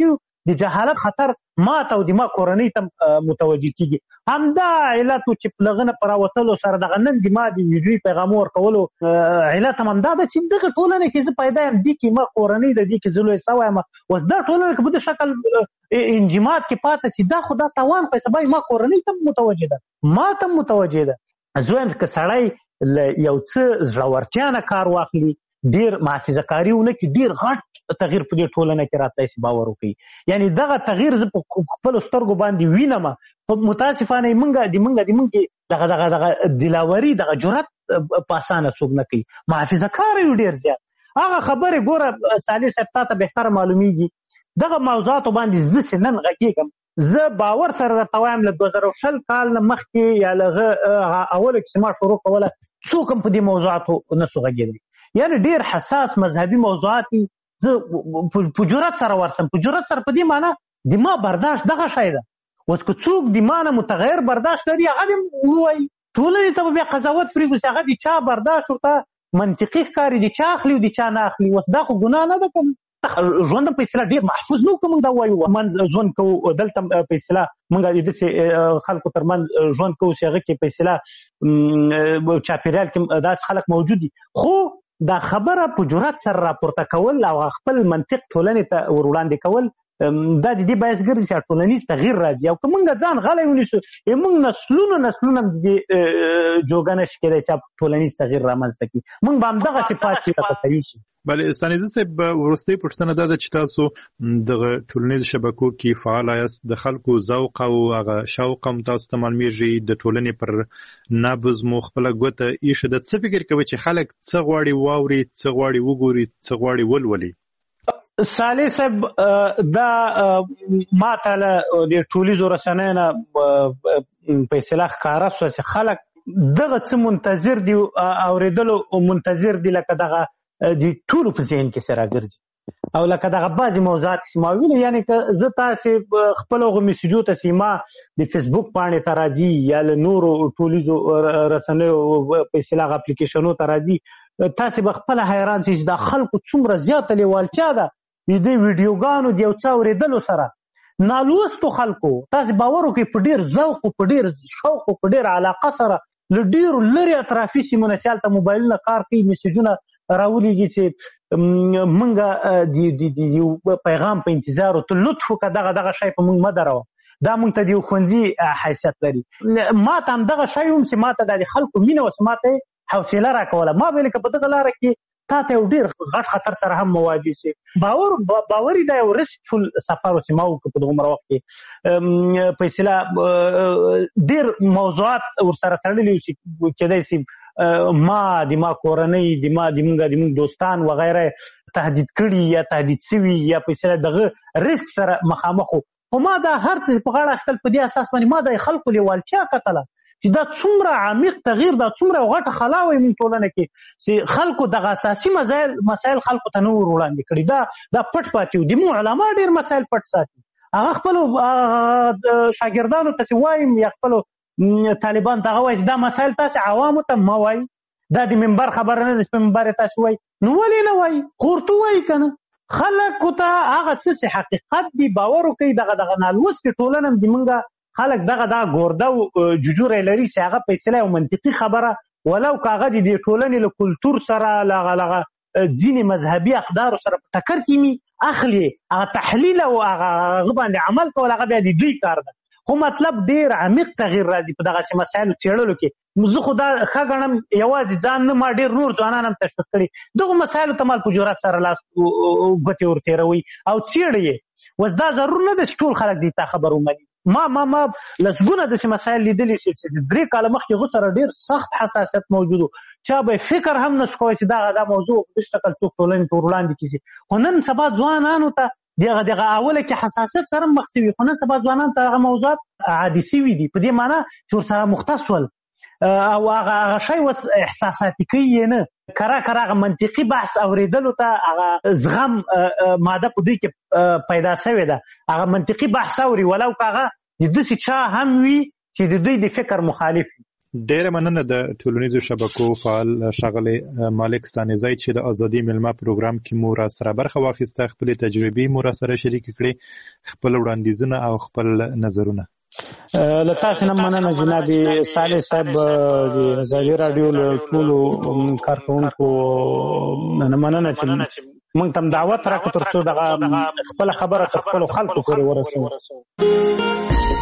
د جهالت خطر ما ته او د ما کورنۍ ته متوجه کیږي. همدا علت چې پلغنه پر راوتلو سره دغه نن د ما د ویډیو پیغام ورکولو علت هم همدا ده چې دغه ټولنه کې زه پیدا یم، دې کې ما کورنۍ د دې کې زه لوی سوی یم. اوس دا ټولنه کې په دې شکل انجماد کې پاتې سي، دا خو دا تاوان په سبا ما کورنۍ ته متوجه ده، ما ته متوجه ده. زه وایم که سړی یو څه زړورتیا نه کار واخلي، ډیر محافظه کاري ونه کړي، ډیر غټ تغییر په دې ټولنه کې راتلی سي باور وکړي. یعنی دغه تغییر زه په خپلو سترګو باندې وینم. متاسفانه موږ د موږ د موږ دغه دغه دغه دلاوري دغه جرأت په اسانه څوک نه کوي، محافظه کار یو ډیر زیات. هغه خبرې ګوره صالح صاحب تا ته بهتره معلومیږي، دغه موضوعاتو باندې زه چې نن غږېږم، زه باور سره درته وایم له دوه زره شل کال نه مخکې یا له هغه اوله کې چې ما شروع کوله څوک هم په دې موضوعاتو نه سو غږېدلی. یعنې ډېر حساس مذهبي موضوعات دي، زه په جرأت سره ورسم. په جرأت سره په دې معنی د ما برداشت دغه شی ده. اوس که څوک د ما نه متغیر برداشت لري هغه دې ووایي، ټولنې ته به بیا قضاوت پرېږدو چې هغه د چا برداشت ورته منطقي ښکاري، د چا اخلي او د چا نه اخلي. اوس دا خو ګناه نه ده که ژوند په اصطلاح ډېر محفوظ نه وو که موږ دا ووایو منځ ژوند کوو. دلته په اصطلاح موږ د داسې خلکو تر منځ ژوند کوو چې هغه کې په اصطلاح چاپېریال کې داسې خلک موجود دي. خو دا خبره په جرأت سره راپورته کول او خپل منطق ټولنې ته ور وړاندې کول دا د دې باعث ګرځي چې ټولنیز تغییر راځي. او که موږ ځان غلی ونیسو موږ نسلونه نسلونه د دې جوګه نشي کېدی چې ټولنیز تغییر رامنځته کړي. موږ به همدغسې پاتې راته یوسو. بله ستانیزه صاحب، وروستۍ پوښتنه دا ده چې تاسو دغه ټولنیزو شبکو کې فعال یاست، د خلکو ذوق او هغه شوق هم تاسو ته معلومیږي، د ټولنې پر نبض مو خپله ګوته ایښې ده. څه فکر کوئ چې خلک څه غواړي واوري، څه غواړي وګوري، څه غواړي ولولي؟ صالح صاحب دا ما ته له د ټولیزو رسنیو نه په اصطلاح ښکاره شوه چې خلک دغه څه منتظر دي، اورېدلو منتظر دي، لکه دغه د ټولو په ذهن کې سره ګرځي او لکه دغه بعضې موضوعات چې ما ویلي. یعنې که زه تاسې خپلو هغو میسیجو ته چې ما د فیسبوک پاڼې ته راځي یا له نورو ټولیزو رسنیو په اصطلاح اپلیکیشنو ته راځي، تاسې به خپله حیران شئ چې دا خلکو څومره زیاته لیوالتیا ده د دې ویډیوګانو د یو څه اورېدلو سره. نالوستو خلکو تاسې باور وکړئ په ډېر ذوق او په ډېر شوق او په ډېر علاقه سره له ډېرو لرې اطرافي سیمو نه چې هلته موبایلونه کار کوي، میسیجونه راولیږي چې موږ د یو پیغام په انتظار ته لطف وکړه دغه دغه شی په موږ مه دروه، دا موږ ته د یو ښوونځي حیثیت لري. ما ته همدغه شی هم چې ما ته دا د خلکو مینه وه چې ما ته حوصله راکوله. ما ویل که په دغه لاره کې تا ته یو ډېر غټ خطر سره هم مواجه سي. باور باوري دا یو ریسکفل سفر و چې ما وکړو په دغومره وخت کې په اصطلاح ډېر موضوعات ورسره تړلي وو چې کېدی سي ما د ما کورنۍ د ما د موږ د موږ دوستان وغیره تهدید کړي یا تهدید سوي یا په اصطلاح دغه ریسک سره مخامخ وو. خو ما دا هر څه په غاړه اخیستل په دې اساس باندې ما د خلکو لیوالتیا کتله چې دا څومره عمیق تغییر، دا څومره غټه خلا وایي موږ ټولنه کې چې خلکو دغه اساسي مسایل مسایل خلکو ته نه ور وړاندې کړي، دا دا پټ پاتې وو. د موږ علما ډېر مسایل پټ ساتي، هغه خپلو شاګردانو ته چې وایم یا خپلو طالبان ته هغه وایي چې دا مسایل تاسې عوامو ته مه وایي، دا د منبر خبره نه ده چې په منبر یې تاسې وایي. نو ولې نه وایي؟ خو ورته وایي که نه خلکو ته هغه څه چې حقیقت دي باور وکړي. دغه دغه نالوستې ټولنه هم د موږ خلک دغه دا ګورده او ججوری لري چې هغه په اصطلاح یو منطقي خبره ولو که هغه د دې ټولنې له کلتور سره له هغه ځینې مذهبي اقدارو سره په ټکر کې وي، اخلي هغه تحلیل او هغه باندې عمل کول هغه بیا د دوی کار ده. خو مطلب ډېر عمیق تغییر راځي په دغسې مسایلو څېړلو کې. زه خو دا ښه ګڼم یوازې ځان نه، ما ډېر نور ځوانان هم تشویق کړي دغو مسایلو ته مال په جرأت سره لاس ګوتې ورتېروي او څېړي یې. اوس دا ضرور نه ده چې ټول خلک دې ته خبر ومني. ما ما ما لسګونه داسې مسایل لیدلي چې درې کاله مخکې هغو سره ډېر سخت حساسیت موجود و، چا به فکر هم نه سو کوی چې دغه دا موضوع په دې شکل څوک ټولنې ته ور وړاندې کړي. خو نن سبا ځوانانو ته دغه دغه اوله کې حساسیت سره مخ شوي، خو نن سبا ځوانانو ته هغه موضوعات عادي شوي دي، په دې معنی چې ورسره مختص ول او هغه شی اوس احساساتي کوي یې نه. کرا کرا هغه منطقي بحث اورېدلو ته هغه زغم ماده په دوی کې پیدا شوې ده، هغه منطقي بحث اوري ولو که هغه د داسې چا هم وي چې د دوی د فکر مخالف وي. ډېره مننه د ټولنیزو شبکو فعال ښاغلی مالک ستانزی چې د ازادي میلمه پروګرام کې مو را سره برخه واخیسته، خپلې تجربې مو را سره شریکې کړې، خپل وړاندیزونه او خپل نظرونه. له تاسو نه مننه جناب صالح صاحب، د ازادي راډیو له ټولو کارکونکو نه مننه چې موږ ته دعوت راکړه ترڅو دغه خپل خبره تر خپلو خلکو پورې ورسوو.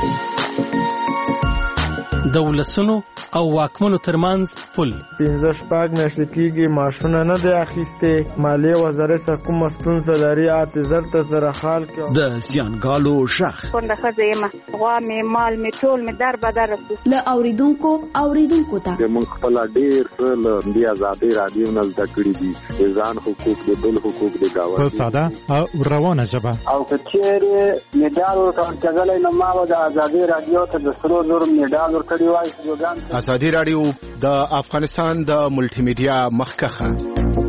د ولسونو او واکمنو ترمنځ پل پنځه شپږ میاشتې کېږي معاشونه نه دی اخیستې، مالیې وزارت څخه کومه ستونزه لري اته زر ته سره حال کړي. د زیانګالو غږ کونډه ښځه یم، غوا مې مال مې ټول مې در بدر رسو له اوریدونکو اوریدونکو ته موږ خپل ډېر څه له دې ازادي راډیو نه زده کړي دي، ځان حقوق د بل حقوق د گاوند په ساده او روانه ژبه. او که چیرې میډال ورکړل کېدلی نو ما به د ازادي راډیو ته د سرو زرو میډال ورکړی وای. ازادي راډیو د افغانستان د ملټي میډیا مخکخه